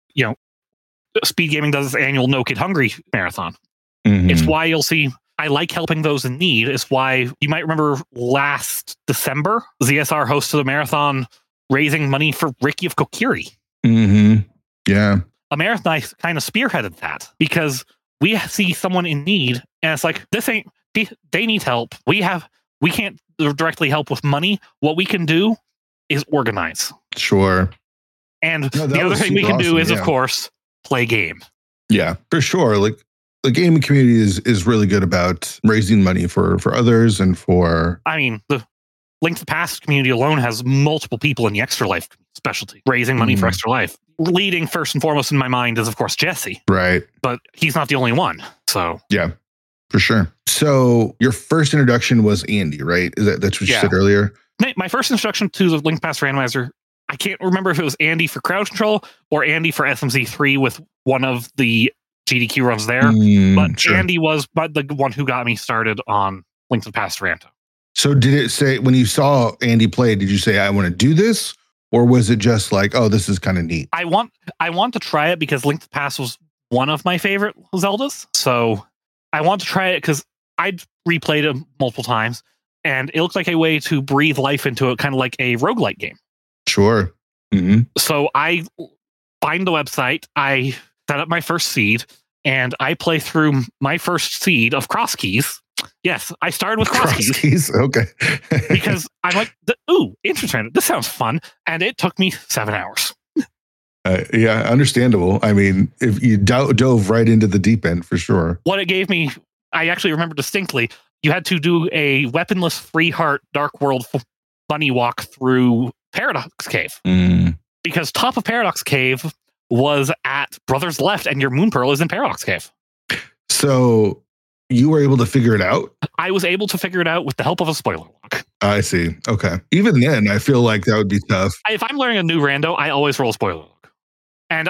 S2: Speed Gaming does its annual No Kid Hungry marathon. Mm-hmm. It's why you'll see I like helping those in need. It's why you might remember last December, ZSR hosted a marathon raising money for Ricky of Kokiri.
S1: Mm-hmm. Yeah.
S2: A marathon I kind of spearheaded that because we see someone in need and it's like, they need help. We can't directly help with money. What we can do is organize.
S1: Sure.
S2: And the other thing we can do is, of course, play game.
S1: Yeah, for sure. Like, the gaming community is really good about raising money for others and for...
S2: I mean, the Link to the Past community alone has multiple people in the Extra Life specialty raising money for Extra Life. Leading first and foremost in my mind is, of course, Jesse.
S1: Right.
S2: But he's not the only one. So...
S1: Yeah, for sure. So your first introduction was Andy, right? That's what you said earlier?
S2: My first introduction to the Link to the Past randomizer, I can't remember if it was Andy for Crowd Control or Andy for SMZ3 with one of the GDQ runs there, but sure. Andy was the one who got me started on Link to the Past Ranto.
S1: So did it say, when you saw Andy play, did you say, I want to do this? Or was it just like, oh, this is kind of neat?
S2: I want to try it because Link to the Past was one of my favorite Zeldas. So I want to try it because I'd replayed it multiple times and it looked like a way to breathe life into it, kind of like a roguelike game.
S1: Sure. Mm-hmm.
S2: So I find the website, I set up my first seed, and I play through my first seed of Cross Keys. Yes, I started with Cross Keys.
S1: Okay.
S2: Because I'm like, interesting. This sounds fun. And it took me 7 hours.
S1: Yeah, understandable. I mean, if you dove right into the deep end, for sure.
S2: What it gave me, I actually remember distinctly, you had to do a weaponless free heart Dark World bunny walk through Paradox Cave. Because top of Paradox Cave was at Brothers Left, and your Moon Pearl is in Paradox Cave.
S1: So you were able to figure it out? I
S2: was able to figure it out with the help of a spoiler log.
S1: I see. Okay. Even then, I feel like that would be tough.
S2: If I'm learning a new rando, I always roll a spoiler log. And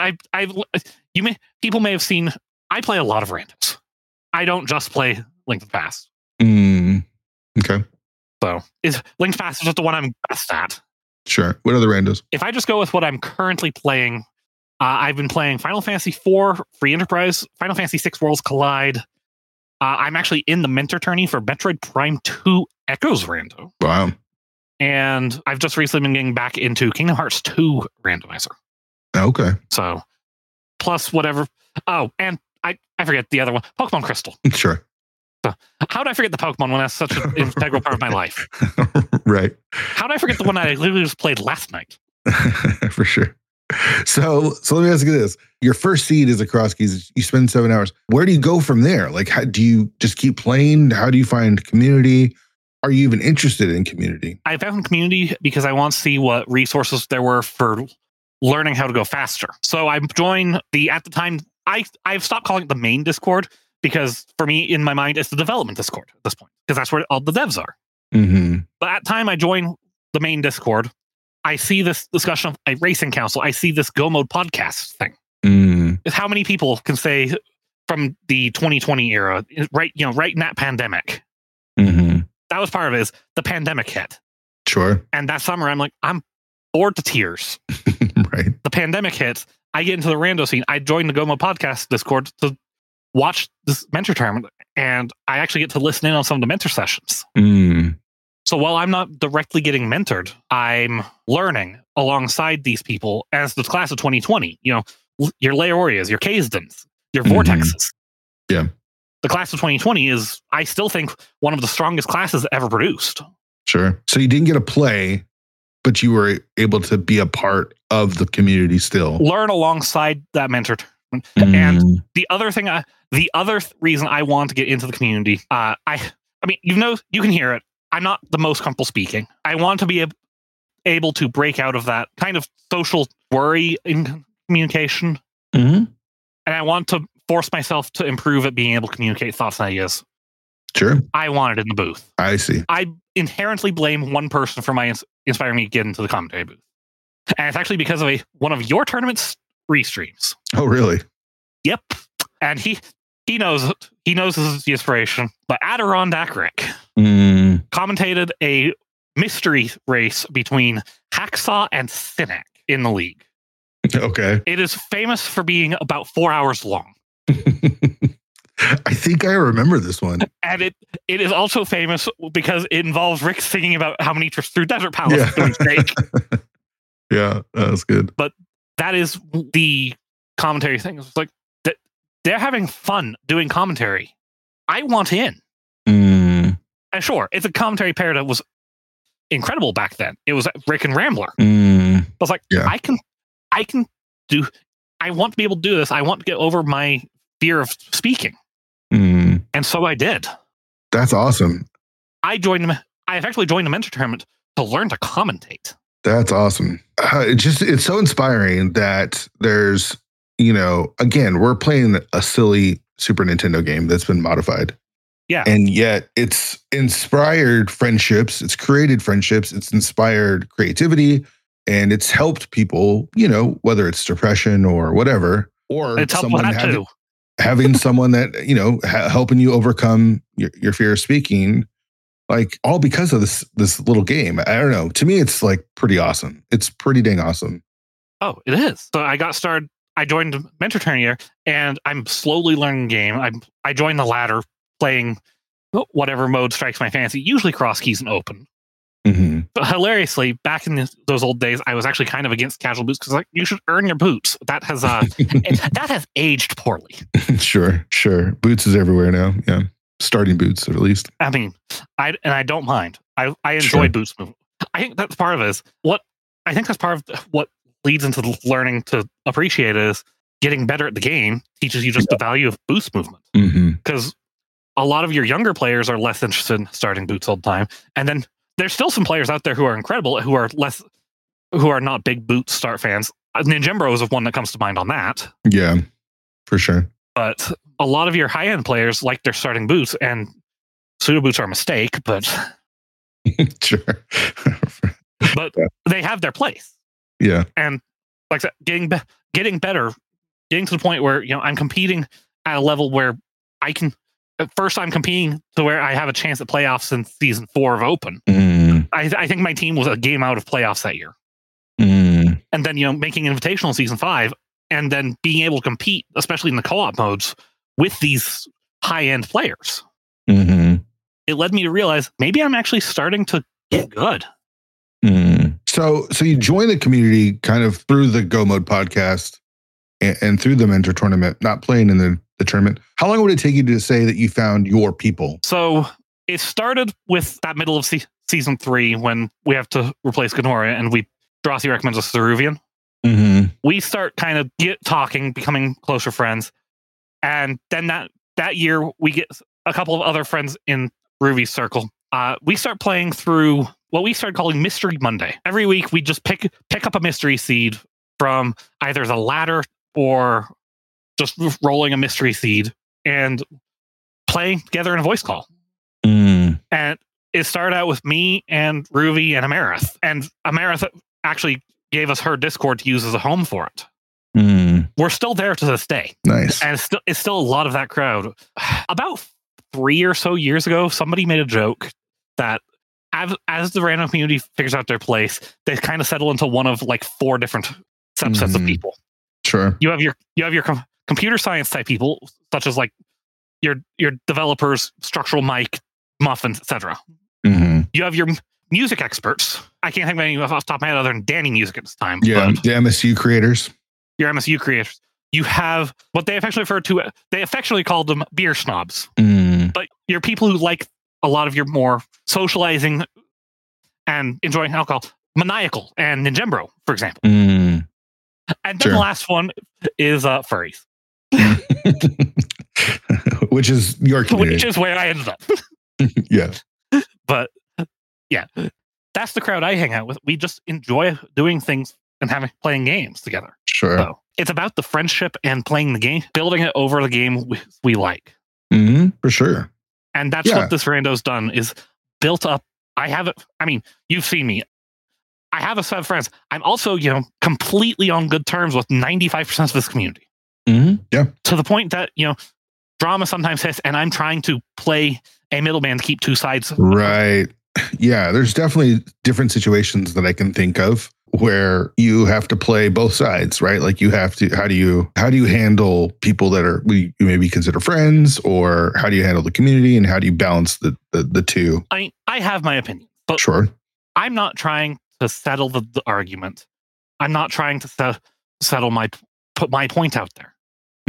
S2: people may have seen, I play a lot of randos. I don't just play Link to the Past.
S1: Okay.
S2: So Link to the Past is just the one I'm best at.
S1: Sure. What other randos?
S2: If I just go with what I'm currently playing, I've been playing Final Fantasy IV Free Enterprise, Final Fantasy VI Worlds Collide. I'm actually in the mentor tourney for Metroid Prime 2 Echoes Rando.
S1: Wow.
S2: And I've just recently been getting back into Kingdom Hearts 2 randomizer.
S1: Okay.
S2: So, plus whatever. Oh, and I forget the other one, Pokemon Crystal.
S1: Sure.
S2: So, how did I forget the Pokemon one? That's such an integral part of my life.
S1: Right.
S2: How did I forget the one that I literally just played last night?
S1: For sure. So let me ask you this. Your first seed is Across Keys. You spend 7 hours. Where do you go from there? Like, how do you just keep playing? How do you find community? Are you even interested in community?
S2: I found community because I want to see what resources there were for learning how to go faster. So I joined at the time, I've stopped calling it the main Discord because for me, in my mind, it's the development Discord at this point, because that's where all the devs are.
S1: Mm-hmm.
S2: But at the time I joined the main Discord, I see this discussion of a racing council. I see this Go Mode podcast thing.
S1: Mm.
S2: How many people can say from the 2020 era, right in that pandemic,
S1: Mm-hmm.
S2: that was part of it, is the pandemic hit.
S1: Sure.
S2: And that summer, I'm bored to tears.
S1: Right.
S2: The pandemic hits. I get into the rando scene. I joined the Go Mode podcast Discord to watch this mentor tournament, and I actually get to listen in on some of the mentor sessions.
S1: Mm.
S2: So while I'm not directly getting mentored, I'm learning alongside these people as the class of 2020. Your Leorias, your Kazdens, your Vortexes.
S1: Yeah.
S2: The class of 2020 is, I still think, one of the strongest classes ever produced.
S1: Sure. So you didn't get to play, but you were able to be a part of the community still.
S2: Learn alongside that mentor. And the other thing, the other reason I want to get into the community, I mean, you can hear it. I'm not the most comfortable speaking. I want to be able to break out of that kind of social worry in communication.
S1: Mm-hmm.
S2: And I want to force myself to improve at being able to communicate thoughts and ideas.
S1: Sure.
S2: I want it in the booth.
S1: I see.
S2: I inherently blame one person for inspiring me to get into the commentary booth. And it's actually because of one of your tournament's restreams.
S1: Oh, really?
S2: Yep. And he knows it. He knows this is the inspiration. But Adirondack Rick commentated a mystery race between Hacksaw and Cynic in the league.
S1: Okay.
S2: It is famous for being about 4 hours long.
S1: I think I remember this one.
S2: And it is also famous because it involves Rick singing about how many trips through Desert Palace doing steak.
S1: Yeah, that was good.
S2: But that is the commentary thing. It's like they're having fun doing commentary. I want in. And sure, it's a commentary pair that was incredible back then. It was Rick and Rambler. I was like, yeah. I want to be able to do this. I want to get over my fear of speaking. And so I did.
S1: That's awesome.
S2: I've actually joined the mentor tournament to learn to commentate.
S1: That's awesome. It's so inspiring that there's, again, we're playing a silly Super Nintendo game that's been modified.
S2: Yeah.
S1: And yet it's inspired friendships. It's created friendships. It's inspired creativity. And it's helped people, whether it's depression or whatever, or
S2: it's someone
S1: having someone that, helping you overcome your fear of speaking, like all because of this little game. I don't know. To me, it's like pretty awesome. It's pretty dang awesome.
S2: Oh, it is. So I got started. I joined Mentor Tournament and I'm slowly learning the game. I joined the ladder playing whatever mode strikes my fancy, usually cross keys and open.
S1: Mm-hmm.
S2: But hilariously, back in those old days, I was actually kind of against casual boots because you should earn your boots. That has that has aged poorly.
S1: Sure. Boots is everywhere now. Yeah, starting boots at least.
S2: I mean, I don't mind. I enjoy boots movement. I think that's part of it. I think that's part of what leads into learning to appreciate it is getting better at the game teaches you just the value of boost movement. Because a lot of your younger players are less interested in starting boots all the time, and then there's still some players out there who are incredible, who are not big boot start fans. Ninjembro is one that comes to mind on that.
S1: Yeah, for sure.
S2: But a lot of your high-end players like their starting boots, and pseudo boots are a mistake, but
S1: sure.
S2: But they have their place.
S1: Yeah.
S2: And like I said, getting better, getting to the point where I'm competing at a level where I can. At first, I'm competing to where I have a chance at playoffs in season 4 of Open. I think my team was a game out of playoffs that year. And then, making Invitational in season 5 and then being able to compete, especially in the co-op modes, with these high-end players. It led me to realize maybe I'm actually starting to get good.
S1: So you join the community kind of through the Go Mode podcast and through the mentor tournament, not playing in the tournament. How long would it take you to say that you found your people?
S2: So it started with that middle of season 3 when we have to replace Ghidorah and Drosy recommends us Ceruvian. We start kind of talking, becoming closer friends. And then that year we get a couple of other friends in Ruvy's circle. We start playing through what we started calling Mystery Monday. Every week we just pick up a mystery seed from either the ladder or just rolling a mystery seed and playing together in a voice call. And it started out with me and Ruvy and Amarith. And Amarith actually gave us her Discord to use as a home for it. We're still there to this day.
S1: Nice.
S2: And it's still a lot of that crowd. About 3 or so years ago, somebody made a joke that as the random community figures out their place, they kind of settle into one of like 4 different subsets of people.
S1: Sure.
S2: You have your computer science type people, such as like your developers, structural mic, muffins, etc. You have your music experts. I can't think of any off the top of my head other than Danny Music at this time.
S1: Yeah, the MSU creators.
S2: Your MSU creators. You have what they affectionately refer to. They affectionately called them beer snobs. But you're people who like a lot of your more socializing and enjoying alcohol, maniacal and Ninjembro, for example. And then the last one is furries,
S1: which is your community.
S2: Which is where I ended up.
S1: Yeah,
S2: but yeah, that's the crowd I hang out with. We just enjoy doing things and playing games together.
S1: Sure.
S2: So it's about the friendship and playing the game, building it over the game we like.
S1: For sure.
S2: And that's what this rando's done, is built up. You've seen me. I have a set of friends. I'm also, completely on good terms with 95% of this community.
S1: Yeah.
S2: To the point that, drama sometimes hits and I'm trying to play a middleman to keep 2 sides.
S1: Right. Yeah. There's definitely different situations that I can think of where you have to play both sides, right? Like you have to, how do you handle people that you maybe consider friends, or how do you handle the community, and how do you balance the two?
S2: I have my opinion, but
S1: sure.
S2: I'm not trying to settle the argument. I'm not trying to put my point out there.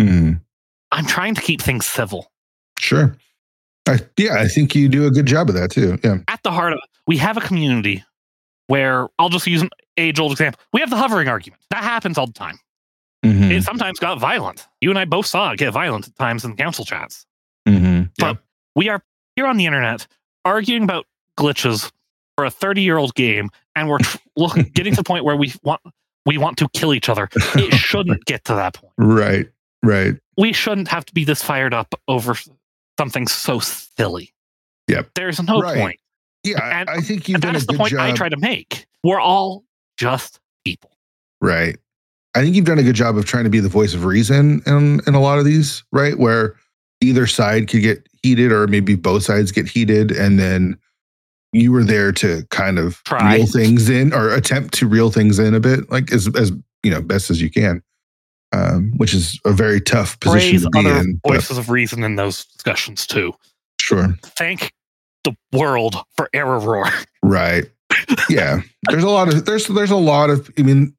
S2: I'm trying to keep things civil.
S1: Sure. I think you do a good job of that too. Yeah.
S2: At the heart of it, we have a community where I'll just use an age-old example. We have the hovering argument. That happens all the time. It sometimes got violent. You and I both saw it get violent at times in council chats. But we are here on the internet arguing about glitches for a 30-year-old game, and we're getting to the point where we want to kill each other. It shouldn't get to that point.
S1: Right.
S2: We shouldn't have to be this fired up over something so silly.
S1: Yep.
S2: There's no point.
S1: Yeah,
S2: and
S1: I think you've done a good job. That's the point
S2: I try to make. We're all just people.
S1: Right. I think you've done a good job of trying to be the voice of reason in a lot of these, right? Where either side could get heated, or maybe both sides get heated, and then you were there to kind of reel things in, or attempt to reel things in a bit, like as best as you can, which is a very tough position to be in.
S2: Voices of reason in those discussions too.
S1: Sure.
S2: Thank the world for Error Roar.
S1: Right. Yeah. There's a lot of. I mean,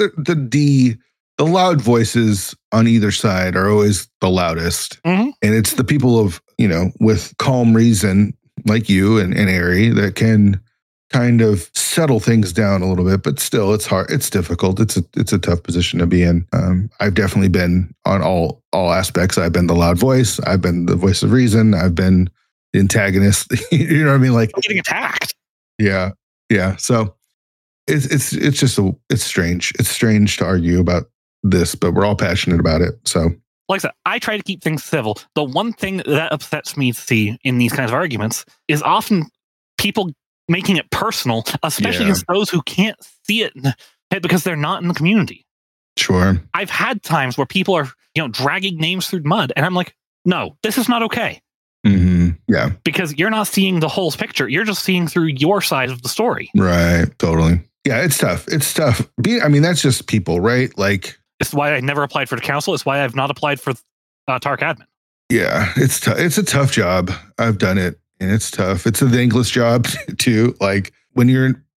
S1: the loud voices on either side are always the loudest, and it's the people of with calm reason like you and Ari that can kind of settle things down a little bit. But still, it's hard. It's difficult. It's a tough position to be in. I've definitely been on all aspects. I've been the loud voice. I've been the voice of reason. I've been the antagonist. You know what I mean? Like
S2: getting attacked.
S1: Yeah. So it's strange. It's strange to argue about this, but we're all passionate about it. So,
S2: like I said, I try to keep things civil. The one thing that upsets me to see in these kinds of arguments is often people making it personal, especially against those who can't see it because they're not in the community.
S1: Sure.
S2: I've had times where people are, dragging names through mud, and I'm like, no, this is not okay.
S1: Yeah.
S2: Because you're not seeing the whole picture. You're just seeing through your side of the story.
S1: Right. Totally. Yeah, it's tough. That's just people, right? Like,
S2: it's why I never applied for the council. It's why I've not applied for Tark admin.
S1: Yeah, it's tough. It's a tough job. I've done it, and it's tough. It's a thankless job too. Like when you're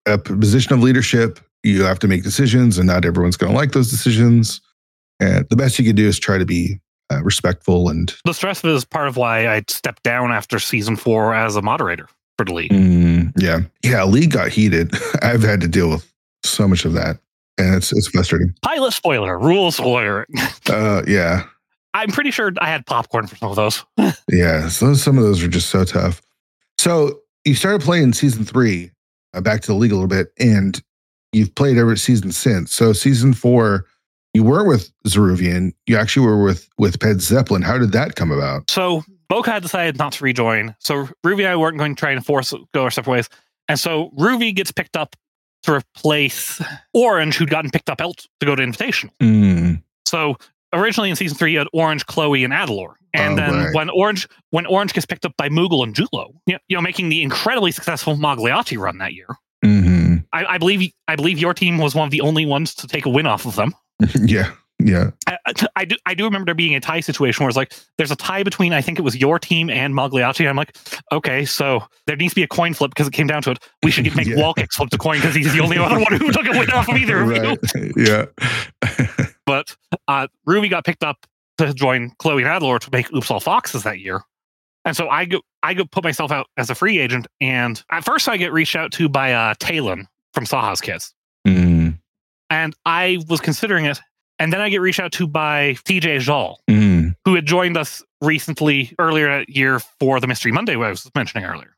S1: a position of leadership. You have to make decisions, and not everyone's going to like those decisions. And the best you can do is try to be respectful. And
S2: the stress of it is part of why I stepped down after season 4 as a moderator for the league.
S1: Yeah, league got heated. I've had to deal with so much of that, and it's frustrating.
S2: Pilot spoiler, rule spoiler.
S1: Yeah.
S2: I'm pretty sure I had popcorn for some of those.
S1: Yeah, so some of those are just so tough. So you started playing season 3, back to the league a little bit, and you've played every season since. So season 4, you were with Zeruvian. You actually were with Ped Zeppelin. How did that come about?
S2: So Boca had decided not to rejoin. So Ruby and I weren't going to try and go our separate ways. And so Ruby gets picked up to replace Orange, who'd gotten picked up else to go to Invitational. So originally in season 3, you had Orange, Chloe, and Adelor. And then when Orange gets picked up by Moogle and Julo, making the incredibly successful Magliati run that year. I believe your team was one of the only ones to take a win off of them.
S1: Yeah.
S2: I do remember there being a tie situation where it's like there's a tie between, I think it was your team and Magliati. And I'm like, okay, so there needs to be a coin flip because it came down to it. We should make Walkix flip the coin because he's the only other one who took a win off of either of you.
S1: Yeah.
S2: But Ruby got picked up to join Chloe and Adelor to make Oops All Foxes that year. And so I go put myself out as a free agent. And at first I get reached out to by Talon from Saha's Kids. And I was considering it. And then I get reached out to by TJ Jal, who had joined us recently earlier that year for the Mystery Monday, what I was mentioning earlier.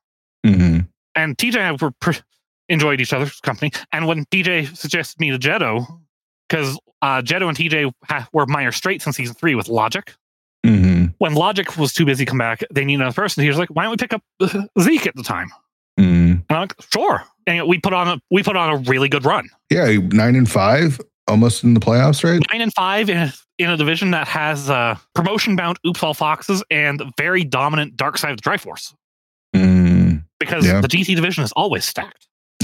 S2: And TJ and I enjoyed each other's company. And when TJ suggested me to Jetto, because Jetto and TJ were minor straights in season 3 with Logic. When Logic was too busy to come back, they need another person. He was like, why don't we pick up Zeke at the time? And I'm like, sure. And we put on a really good run.
S1: Yeah, 9-5, almost in the playoffs, right?
S2: 9-5 in a division that has promotion-bound Oops All Foxes and very dominant Dark Side of the Triforce. Because the GT division is always stacked.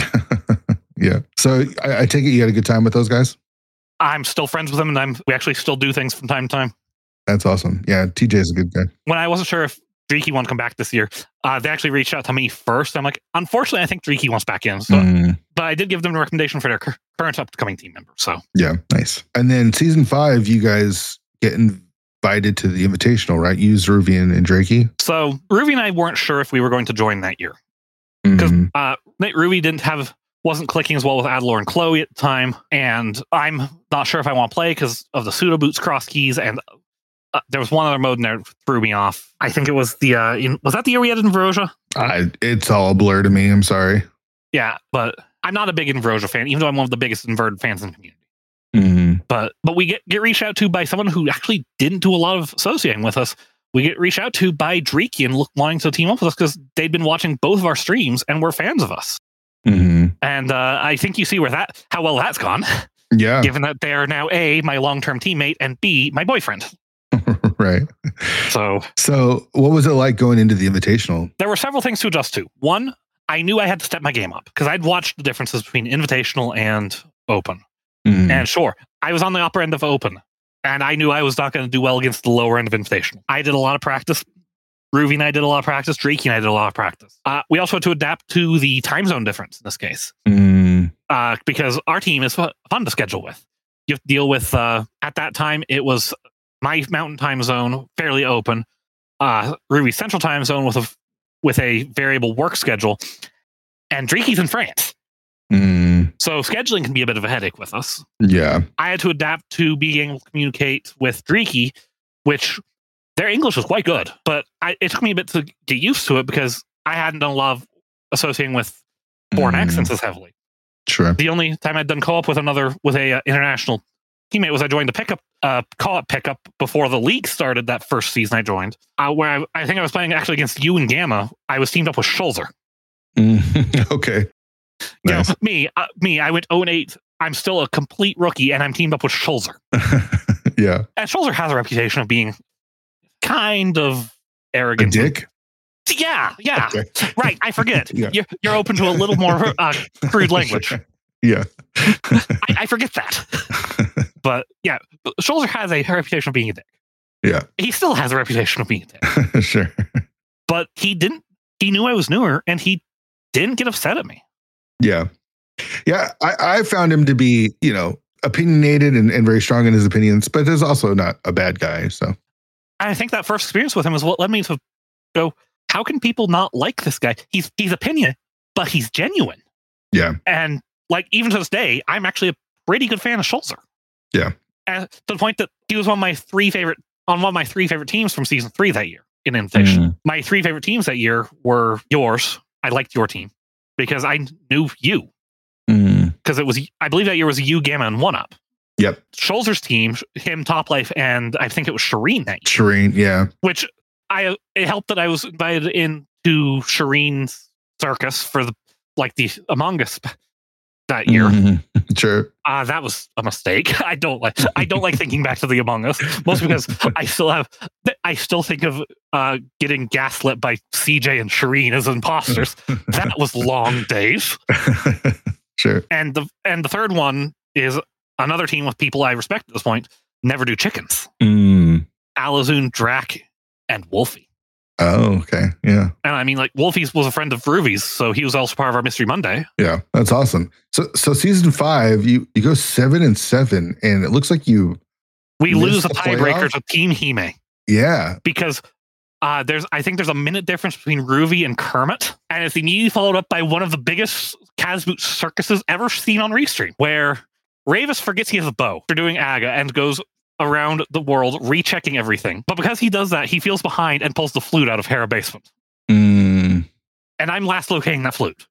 S1: Yeah. So I take it you had a good time with those guys?
S2: I'm still friends with them, and we actually still do things from time to time. That's
S1: awesome. Yeah, TJ is a good guy.
S2: When I wasn't sure if Dreaky wanted to come back this year, they actually reached out to me first. I'm like, unfortunately, I think Dreaky wants back in. So, but I did give them a recommendation for their current upcoming team member. So
S1: yeah, nice. And then season 5, you guys get invited to the Invitational, right? You, Zeruvian, and Drakey.
S2: So Ruby and I weren't sure if we were going to join that year because Ruby wasn't clicking as well with Adelor and Chloe at the time, and I'm not sure if I want to play because of the pseudo boots cross keys and. There was one other mode in there that threw me off. I think it was was that the year we had Inverosia?
S1: It's all a blur to me. I'm sorry.
S2: Yeah, but I'm not a big Inverosia fan, even though I'm one of the biggest Inverted fans in the community. But we get reached out to by someone who actually didn't do a lot of associating with us. We get reached out to by Dreaky and wanting to team up with us because they'd been watching both of our streams and were fans of us. And I think you see how well that's gone.
S1: Yeah.
S2: Given that they are now A, my long-term teammate, and B, my boyfriend.
S1: Right.
S2: So
S1: what was it like going into the Invitational?
S2: There were several things to adjust to. One, I knew I had to step my game up because I'd watched the differences between Invitational and Open. And sure, I was on the upper end of Open, and I knew I was not going to do well against the lower end of Invitational. I did a lot of practice. Ruby and I did a lot of practice. Drakey and I did a lot of practice. We also had to adapt to the time zone difference in this case. Because our team is fun to schedule with. You have to deal with, at that time, it was my mountain time zone, fairly open. Ruby's central time zone with a variable work schedule. And Drakey's in France. So scheduling can be a bit of a headache with us.
S1: Yeah.
S2: I had to adapt to being able to communicate with Drakey, which their English was quite good, but it took me a bit to get used to it because I hadn't done a lot of associating with foreign accents as heavily.
S1: Sure.
S2: The only time I'd done co-op with a international teammate was I joined a co-op pickup before the league started that first season I joined, where I think I was playing actually against you and Gamma. I was teamed up with Schulzer.
S1: Okay.
S2: Nice. You know, me, I went 0-8. I'm still a complete rookie, and I'm teamed up with Schulzer.
S1: Yeah.
S2: And Schulzer has a reputation of being kind of arrogant.
S1: A dick?
S2: Yeah. Okay. Right, I forget.
S1: Yeah.
S2: You're open to a little more crude language.
S1: Yeah.
S2: I forget that. But yeah, Schulzer has a reputation of being a dick.
S1: Yeah.
S2: He still has a reputation of being a dick.
S1: Sure.
S2: But he knew I was newer, and he didn't get upset at me.
S1: Yeah. Yeah, I found him to be, opinionated and very strong in his opinions, but is also not a bad guy. So
S2: I think that first experience with him is what led me to go, how can people not like this guy? He's opinion, but he's genuine.
S1: Yeah.
S2: And like, even to this day, I'm actually a pretty good fan of Schulzer.
S1: Yeah.
S2: And to the point that he was on one of my three favorite teams from season 3 that year in Invitation. My 3 favorite teams that year were yours. I liked your team because I knew you. Because it was, I believe that year was you, Gamma, and 1UP.
S1: Yep.
S2: Schulzer's team, him, Top Life, and I think it was Shireen that year.
S1: Shireen, yeah.
S2: Which it helped that I was invited into Shireen's circus for the Among Us that year.
S1: Sure.
S2: That was a mistake. I don't like thinking back to the Among Us, mostly because I still think of getting gaslit by CJ and Shireen as imposters. That was long days.
S1: Sure.
S2: And the third one is another team with people I respect at this point. Never Do Chickens. Alazun, Drac, and Wolfie.
S1: Oh, okay. Yeah.
S2: And I mean, like, Wolfie's was a friend of Ruvy's, so he was also part of our Mystery Monday.
S1: Yeah, that's awesome. So season 5, you go 7-7, and it looks like we
S2: lose a tiebreaker to Team Hime.
S1: Yeah.
S2: Because I think there's a minute difference between Ruvy and Kermit, and it's immediately followed up by one of the biggest Kazboot circuses ever seen on Restream, where Ravis forgets he has a bow for doing Aga and goes around the world rechecking everything. But because he does that, he feels behind and pulls the flute out of Hera Basement. And I'm last locating that flute.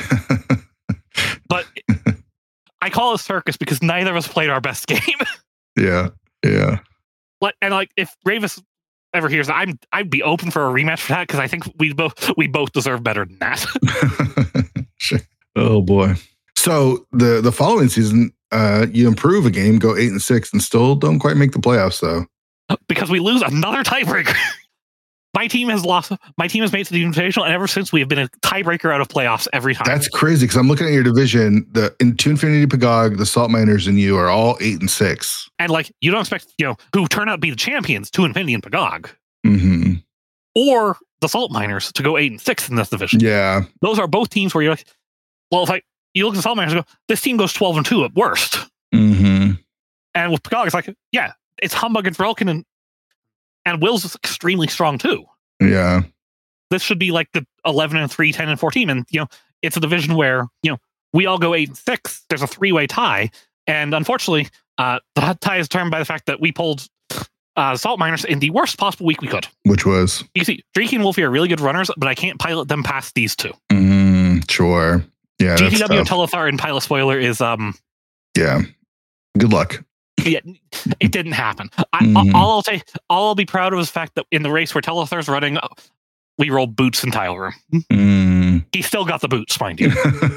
S2: But I call it a circus because neither of us played our best game.
S1: Yeah. Yeah.
S2: And like, if Ravis ever hears that, I'd be open for a rematch for that, because I think we both deserve better than that.
S1: Sure. Oh boy. So the following season, you improve a game, go 8-6, and still don't quite make the playoffs, though.
S2: Because we lose another tiebreaker. My team has made it to the Invitational, and ever since we have been a tiebreaker out of playoffs every time. That's
S1: crazy, because I'm looking at your division. In To Infinity Pagog, the Salt Miners and you are all 8-6.
S2: And like, you don't expect, who turn out to be the champions, To Infinity and Pagog. Or the Salt Miners to go 8-6 in this division.
S1: Yeah.
S2: Those are both teams where you're like, well, if you look at the Salt Miners and go, this team goes 12-2 at worst. And with Pagog, it's like, yeah, it's Humbug and Vrelkin, and Will's is extremely strong too.
S1: Yeah.
S2: This should be like the 11-3, 10-14. And, it's a division where, we all go 8-6. There's a 3-way tie. And unfortunately, the tie is determined by the fact that we pulled Salt Miners in the worst possible week we could.
S1: Which was?
S2: You see, Dreaky and Wolfie are really good runners, but I can't pilot them past these two.
S1: Sure. Yeah.
S2: GTW and Telethar and Pilot Spoiler is
S1: yeah. Good luck.
S2: Yeah, it didn't happen. All I'll be proud of is the fact that in the race where Telethar's running, we rolled boots in Tile Room. He still got the boots, mind you.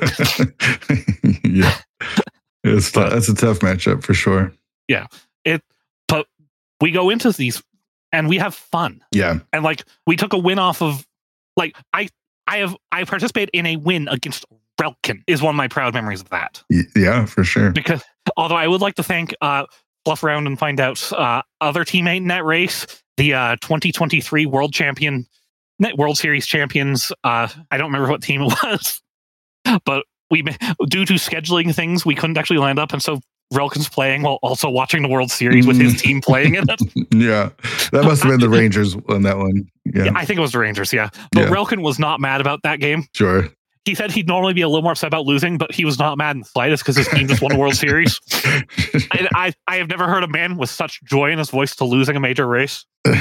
S1: Yeah, that's a tough matchup for sure.
S2: Yeah, but we go into these and we have fun.
S1: Yeah,
S2: and like, we took a win off of, like, I participated in a win against Relkin is one of my proud memories of that.
S1: Yeah, for sure.
S2: Because although I would like to thank Fluff Around and find out other teammate in that race, the 2023 World Series champions. I don't remember what team it was, but due to scheduling things, we couldn't actually land up, and so Relkin's playing while also watching the World Series with his team playing in it.
S1: Yeah, that must have been the Rangers on that one. Yeah,
S2: I think it was the Rangers. Yeah, but Relkin was not mad about that game.
S1: Sure.
S2: He said he'd normally be a little more upset about losing, but he was not mad in the slightest because his team just won the World Series. I have never heard a man with such joy in his voice to losing a major race.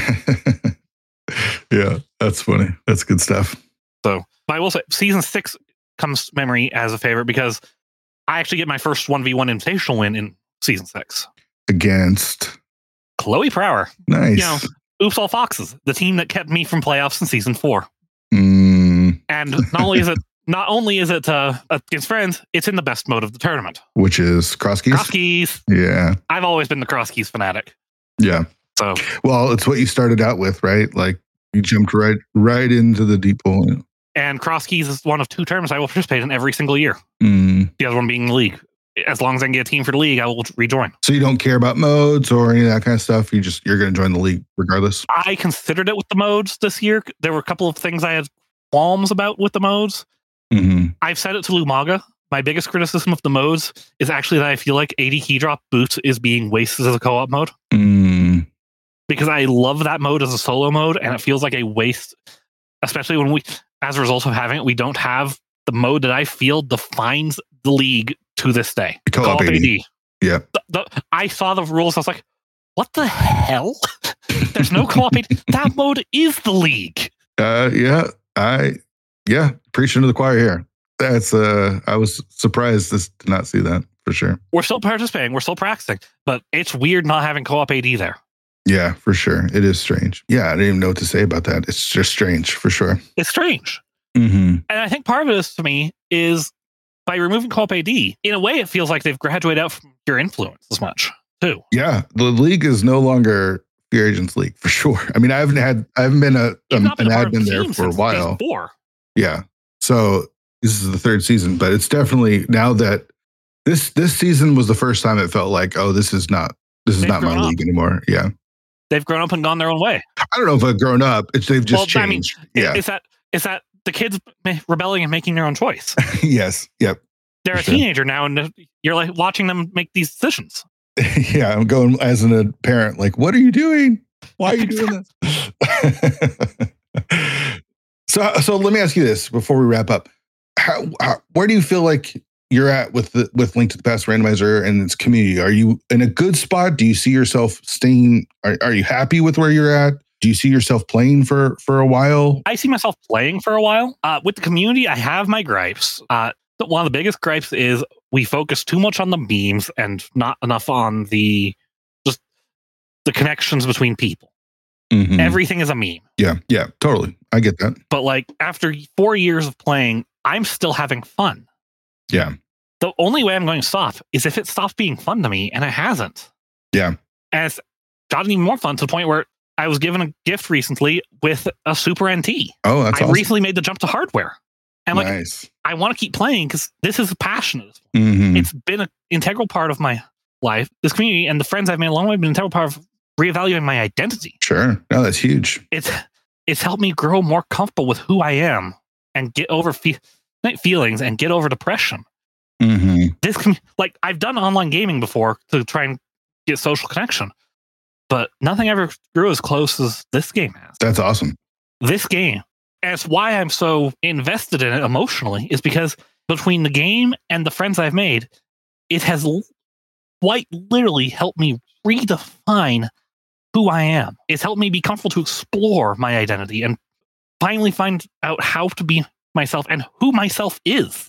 S1: Yeah, that's funny. That's good stuff.
S2: So, but I will say, season 6 comes to memory as a favorite because I actually get my first 1v1 invitational win in season 6
S1: against
S2: Chloe Prower.
S1: Nice.
S2: Oops All Foxes, the team that kept me from playoffs in season 4. And not only is it against friends, it's in the best mode of the tournament, which is cross keys. Cross keys. Yeah, I've always been the cross keys fanatic. Yeah. So, well, it's what you started out with, right? Like, you jumped right into the deep pool. And cross keys is one of 2 tournaments I will participate in every single year. The other one being the league. As long as I can get a team for the league, I will rejoin. So you don't care about modes or any of that kind of stuff. You're going to join the league regardless. I considered it with the modes this year. There were a couple of things I had qualms about with the modes. I've said it to Lumaga. my biggest criticism of the modes is actually that I feel like AD key drop boost is being wasted as a co-op mode. Because I love that mode as a solo mode, and it feels like a waste, especially when we, as a result of having it, we don't have the mode that I feel defines the league to this day.
S1: Co-op AD. Yeah.
S2: I saw the rules. I was like, what the hell? There's no co-op AD. That mode is the league. Preaching to the choir here. That's I was surprised to not see that for sure. We're still participating. We're still practicing, but it's weird not having co-op AD there.
S1: Yeah, for sure. It is strange. Yeah, I didn't even know what to say about that. It's just strange for sure.
S2: It's strange.
S1: Mm-hmm.
S2: And I think part of it is, to me, is by removing co-op AD, in a way, it feels like they've graduated out from your influence as much too.
S1: Yeah, the league is no longer Fear Agents League for sure. I mean, I haven't been an admin there for a while. Yeah, so this is the third season, but it's definitely now that this season was the first time it felt like, oh, this is not my league anymore. Yeah,
S2: they've grown up and gone their own way.
S1: I don't know if I've grown up. They've just changed.
S2: I mean, is that the kids rebelling and making their own choice?
S1: Yes. Yep.
S2: They're a teenager now, and you're like watching them make these decisions.
S1: Yeah, I'm going as a parent, like, what are you doing? Why are you doing this? So let me ask you this before we wrap up. Where do you feel like you're at with Link to the Past Randomizer and its community? Are you in a good spot? Do you see yourself staying? Are you happy with where you're at? Do you see yourself playing for a while?
S2: I see myself playing for a while. With the community, I have my gripes. One of the biggest gripes is we focus too much on the memes and not enough on the connections between people. Mm-hmm. Everything is a meme.
S1: Yeah, totally. I get that.
S2: But like after 4 years of playing, I'm still having fun.
S1: Yeah.
S2: The only way I'm going to stop is if it stops being fun to me, and it hasn't.
S1: Yeah.
S2: And it's gotten even more fun to the point where I was given a gift recently with a Super NT.
S1: Oh, that's awesome.
S2: I recently made the jump to hardware. And
S1: nice.
S2: I want to keep playing because this is passionate.
S1: Mm-hmm.
S2: It's been an integral part of my life. This community and the friends I've made along the way have been an integral part of reevaluating my identity.
S1: Sure. No, that's huge.
S2: It's helped me grow more comfortable with who I am and get over feelings and get over depression.
S1: Mm-hmm.
S2: I've done online gaming before to try and get social connection, but nothing ever grew as close as this game has.
S1: That's awesome.
S2: This game. And it's why I'm so invested in it emotionally, is because between the game and the friends I've made, it has quite literally helped me redefine who I am. It's helped me be comfortable to explore my identity and finally find out how to be myself and who myself is.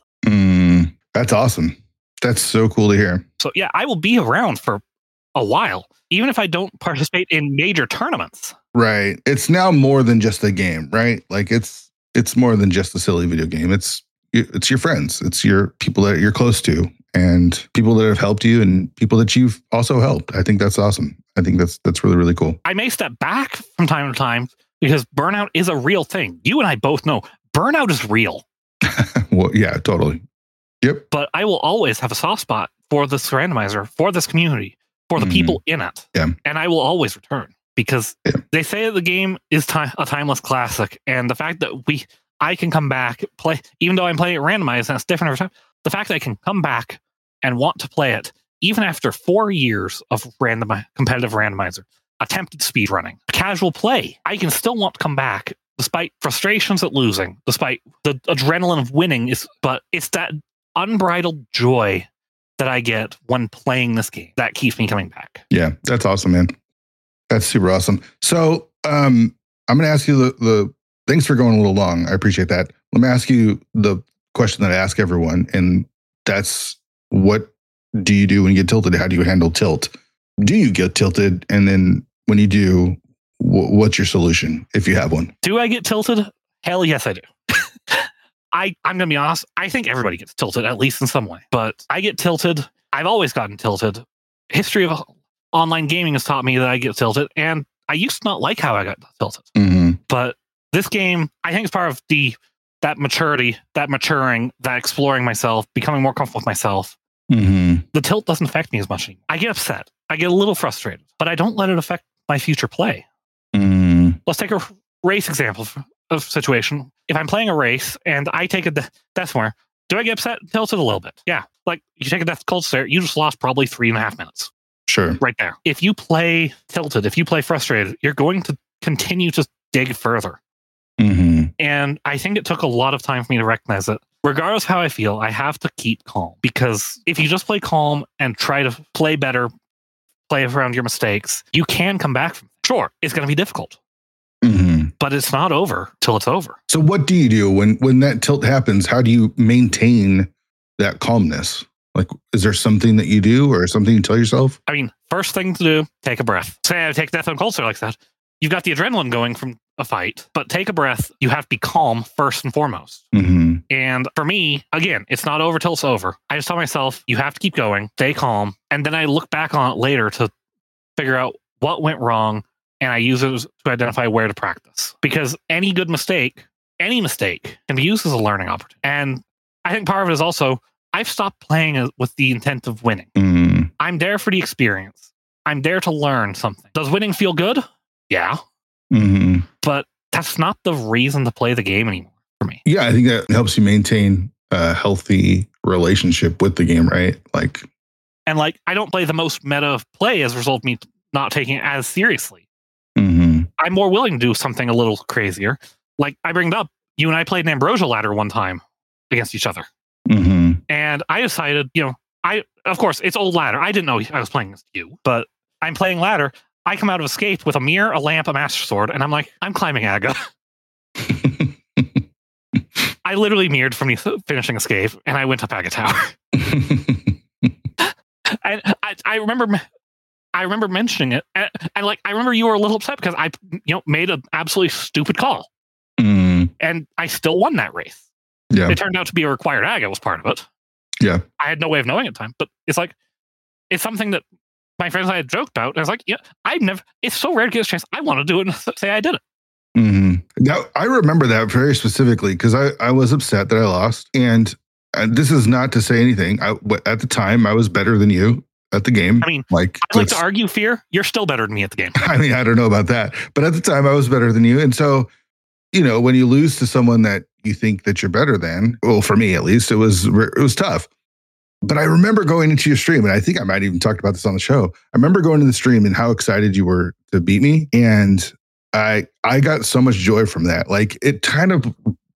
S1: That's awesome. That's so cool to hear.
S2: So yeah, I will be around for a while, even if I don't participate in major tournaments.
S1: Right. It's now more than just a game, right? Like it's more than just a silly video game. It's your friends. It's your people that you're close to and people that have helped you and people that you've also helped. I think that's awesome. I think that's really, really cool.
S2: I may step back from time to time because burnout is a real thing. You and I both know burnout is real.
S1: Well, yeah, totally. Yep.
S2: But I will always have a soft spot for this randomizer, for this community, for the people in it.
S1: Yeah.
S2: And I will always return because they say the game is a timeless classic. And the fact that I can come back, play, even though I'm playing it randomized and it's different every time, the fact that I can come back and want to play it, even after 4 years of competitive randomizer, attempted speedrunning, casual play, I can still want to come back despite frustrations at losing, despite the adrenaline of winning. But it's that unbridled joy that I get when playing this game that keeps me coming back.
S1: Yeah, that's awesome, man. That's super awesome. So I'm going to ask you the thanks for going a little long. I appreciate that. Let me ask you the question that I ask everyone, and that's, what do you do when you get tilted? How do you handle tilt? Do you get tilted? And then when you do, what's your solution if you have one?
S2: Do I get tilted? Hell yes, I do. I'm going to be honest. I think everybody gets tilted, at least in some way. But I get tilted. I've always gotten tilted. History of online gaming has taught me that I get tilted. And I used to not like how I got tilted.
S1: Mm-hmm.
S2: But this game, I think, is part of that maturity, that maturing, that exploring myself, becoming more comfortable with myself.
S1: Mm-hmm.
S2: The tilt doesn't affect me as much anymore. I get upset. I get a little frustrated. But I don't let it affect my future play.
S1: Mm-hmm.
S2: Let's take a race example of situation. If I'm playing a race and I take a death somewhere, Do I get upset? Tilted a little bit. Yeah. Like, you take a Death Cult Stare, you just lost probably 3.5 minutes.
S1: Sure.
S2: Right there. If you play tilted, if you play frustrated, you're going to continue to dig further.
S1: Mm-hmm.
S2: And I think it took a lot of time for me to recognize that regardless how I feel, I have to keep calm. Because if you just play calm and try to play better, play around your mistakes, you can come back from it. Sure, it's going to be difficult.
S1: Mm-hmm.
S2: But it's not over till it's over.
S1: So what do you do when that tilt happens? How do you maintain that calmness? Like, is there something that you do or something you tell yourself?
S2: I mean, first thing to do, take a breath. Say I take Death on Cold Stare like that. You've got the adrenaline going from a fight, but take a breath. You have to be calm first and foremost.
S1: Mm-hmm.
S2: And for me, again, it's not over till it's over. I just tell myself, you have to keep going, stay calm. And then I look back on it later to figure out what went wrong. And I use it to identify where to practice. Because any mistake can be used as a learning opportunity. And I think part of it is also, I've stopped playing with the intent of winning.
S1: Mm-hmm.
S2: I'm there for the experience. I'm there to learn something. Does winning feel good? Yeah.
S1: Mm-hmm.
S2: But that's not the reason to play the game anymore for me.
S1: Yeah, I think that helps you maintain a healthy relationship with the game, right?
S2: And I don't play the most meta of play as a result of me not taking it as seriously.
S1: Mm-hmm. I'm
S2: more willing to do something a little crazier. Like I bring it up, you and I played an Ambrosia ladder one time against each other.
S1: Mm-hmm.
S2: And I decided, of course, it's old ladder. I didn't know I was playing against you, but I'm playing ladder. I come out of escape with a mirror, a lamp, a master sword, and I'm like, I'm climbing Aga. I literally mirrored from the finishing escape, and I went up Aga Tower. And I remember mentioning it, and I remember you were a little upset because I made an absolutely stupid call, and I still won that race.
S1: Yeah,
S2: it turned out to be a required Aga was part of it.
S1: Yeah,
S2: I had no way of knowing at the time, but it's something that my friends and I had joked about. And I was like, it's so rare to get a chance. I want to do it and say I did it.
S1: Mm-hmm. Now, I remember that very specifically because I was upset that I lost. And this is not to say anything. At the time, I was better than you at the game.
S2: I mean, I'd like to argue, Fear, you're still better than me at the game.
S1: I mean, I don't know about that. But at the time, I was better than you. And so, when you lose to someone that you think that you're better than, well, for me at least, it was tough. But I remember going into your stream, and I think I might even talked about this on the show. I remember going to the stream and how excited you were to beat me. And I got so much joy from that. Like it kind of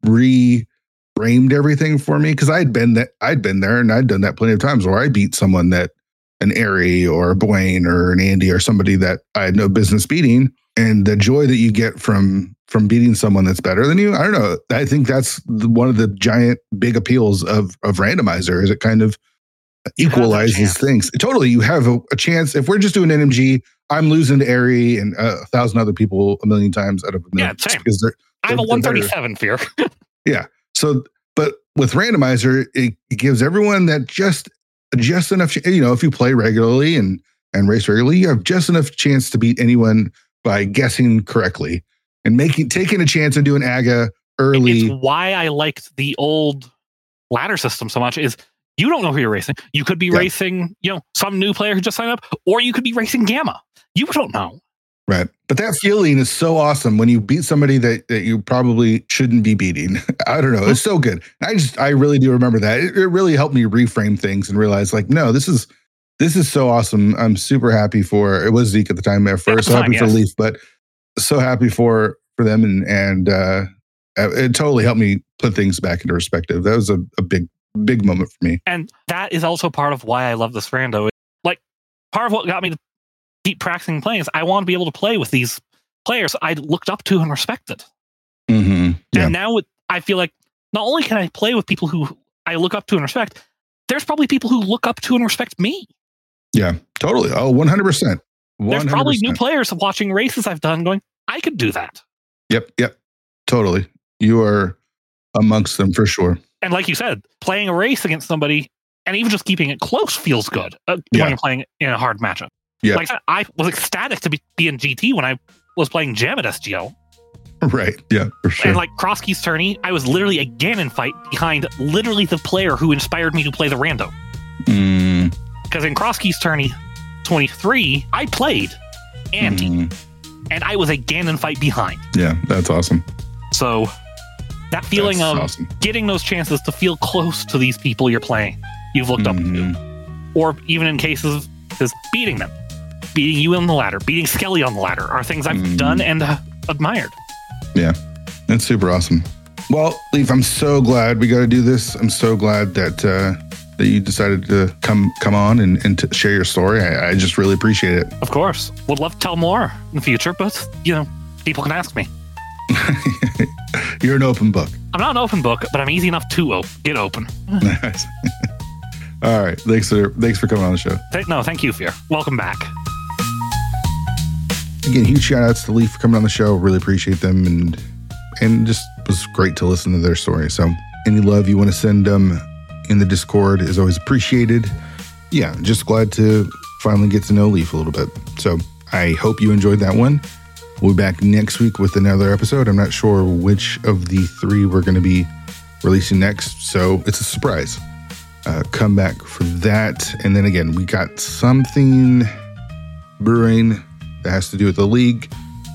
S1: reframed everything for me because I'd been there and I'd done that plenty of times where I beat someone that an Aerie or a Boyne or an Andy or somebody that I had no business beating. And the joy that you get from beating someone that's better than you, I don't know. I think that's one of the giant big appeals of randomizer is it kind of equalizes things. Totally. You have a chance. If we're just doing NMG, I'm losing to Aerie and 1,000 other people a million times out of
S2: same. Because I have a 137 Fear.
S1: Yeah. So, but with randomizer, it gives everyone that just enough. If you play regularly and race regularly, you have just enough chance to beat anyone by guessing correctly and taking a chance and doing Aga early.
S2: It's why I liked the old ladder system so much is you don't know who you're racing. You could be racing, some new player who just signed up, or you could be racing Gamma. You don't know.
S1: Right. But that feeling is so awesome when you beat somebody that you probably shouldn't be beating. I don't know. It's so good. I really do remember that. It really helped me reframe things and realize no, this is so awesome. I'm super happy it was Zeke at the time at first. So happy for Leaf, but so happy for them. And it totally helped me put things back into perspective. That was a big moment for me.
S2: And that is also part of why I love this rando. Part of what got me to keep practicing and playing is I want to be able to play with these players I looked up to and respected.
S1: Mm-hmm. Yeah.
S2: And now I feel like not only can I play with people who I look up to and respect, there's probably people who look up to and respect me.
S1: Yeah, totally. Oh, 100%.
S2: There's probably new players watching races I've done going, I could do that.
S1: Yep. Totally. You are amongst them for sure.
S2: And like you said, playing a race against somebody and even just keeping it close feels good when you're playing in a hard matchup.
S1: Yeah.
S2: Like I was ecstatic to be in GT when I was playing Jam at SGL.
S1: Right. Yeah, for sure.
S2: And Cross Keys Tourney, I was literally a Ganon fight behind literally the player who inspired me to play the rando. Because in Cross Keys Tourney 23, I played Andy. And I was a Ganon fight behind.
S1: Yeah, that's awesome.
S2: So That feeling
S1: That's
S2: of
S1: awesome.
S2: getting those chances to feel close to these people you're playing, you've looked up to. Or even in cases of beating them. Beating you on the ladder, beating Skelly on the ladder are things I've done and admired.
S1: Yeah, that's super awesome. Well, Leaf, I'm so glad we got to do this. I'm so glad that you decided to come on and to share your story. I just really appreciate it.
S2: Of course. Would love to tell more in the future, but, people can ask me.
S1: You're an open book.
S2: I'm not an open book, but I'm easy enough to get open.
S1: Nice. All right. Thanks for coming on the show.
S2: Thank you, Fear. Welcome back.
S1: Again, huge shout outs to Leaf for coming on the show. Really appreciate them and just was great to listen to their story. So any love you want to send them in the Discord is always appreciated. Yeah, just glad to finally get to know Leaf a little bit. So I hope you enjoyed that one. We'll be back next week with another episode. I'm not sure which of the 3 we're going to be releasing next, so it's a surprise. Come back for that. And then again, we got something brewing that has to do with the league.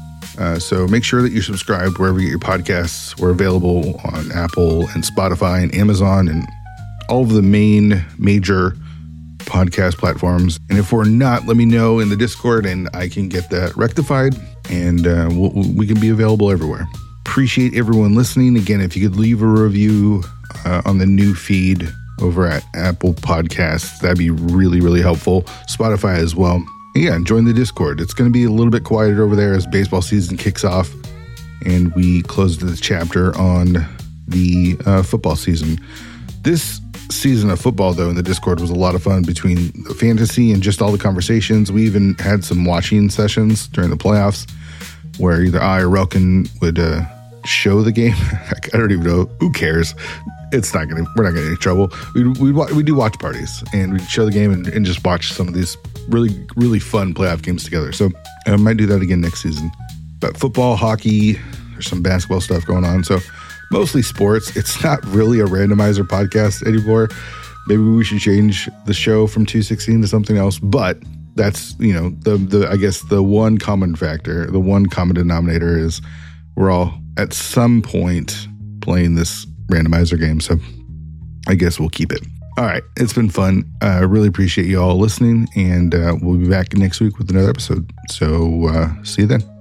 S1: So make sure that you're subscribed wherever you get your podcasts. We're available on Apple and Spotify and Amazon and all of the major podcast platforms. And if we're not, let me know in the Discord and I can get that rectified, and we can be available everywhere. Appreciate everyone listening. Again, if you could leave a review on the new feed over at Apple Podcasts, that'd be really, really helpful. Spotify as well. And yeah, join the Discord. It's going to be a little bit quieter over there as baseball season kicks off and we close the chapter on the football season. This season of football, though, in the Discord was a lot of fun between the fantasy and just all the conversations. We even had some watching sessions during the playoffs where either I or Relkin would show the game. I don't even know. Who cares? We're not getting in trouble. We do watch parties and we'd show the game and just watch some of these really, really fun playoff games together. So I might do that again next season. But football, hockey, there's some basketball stuff going on. So mostly sports. It's not really a randomizer podcast anymore. Maybe we should change the show from 216 to something else. But that's, I guess the one common factor, the one common denominator is we're all at some point playing this randomizer game. So I guess we'll keep it. All right. It's been fun. I really appreciate you all listening, and we'll be back next week with another episode. So see you then.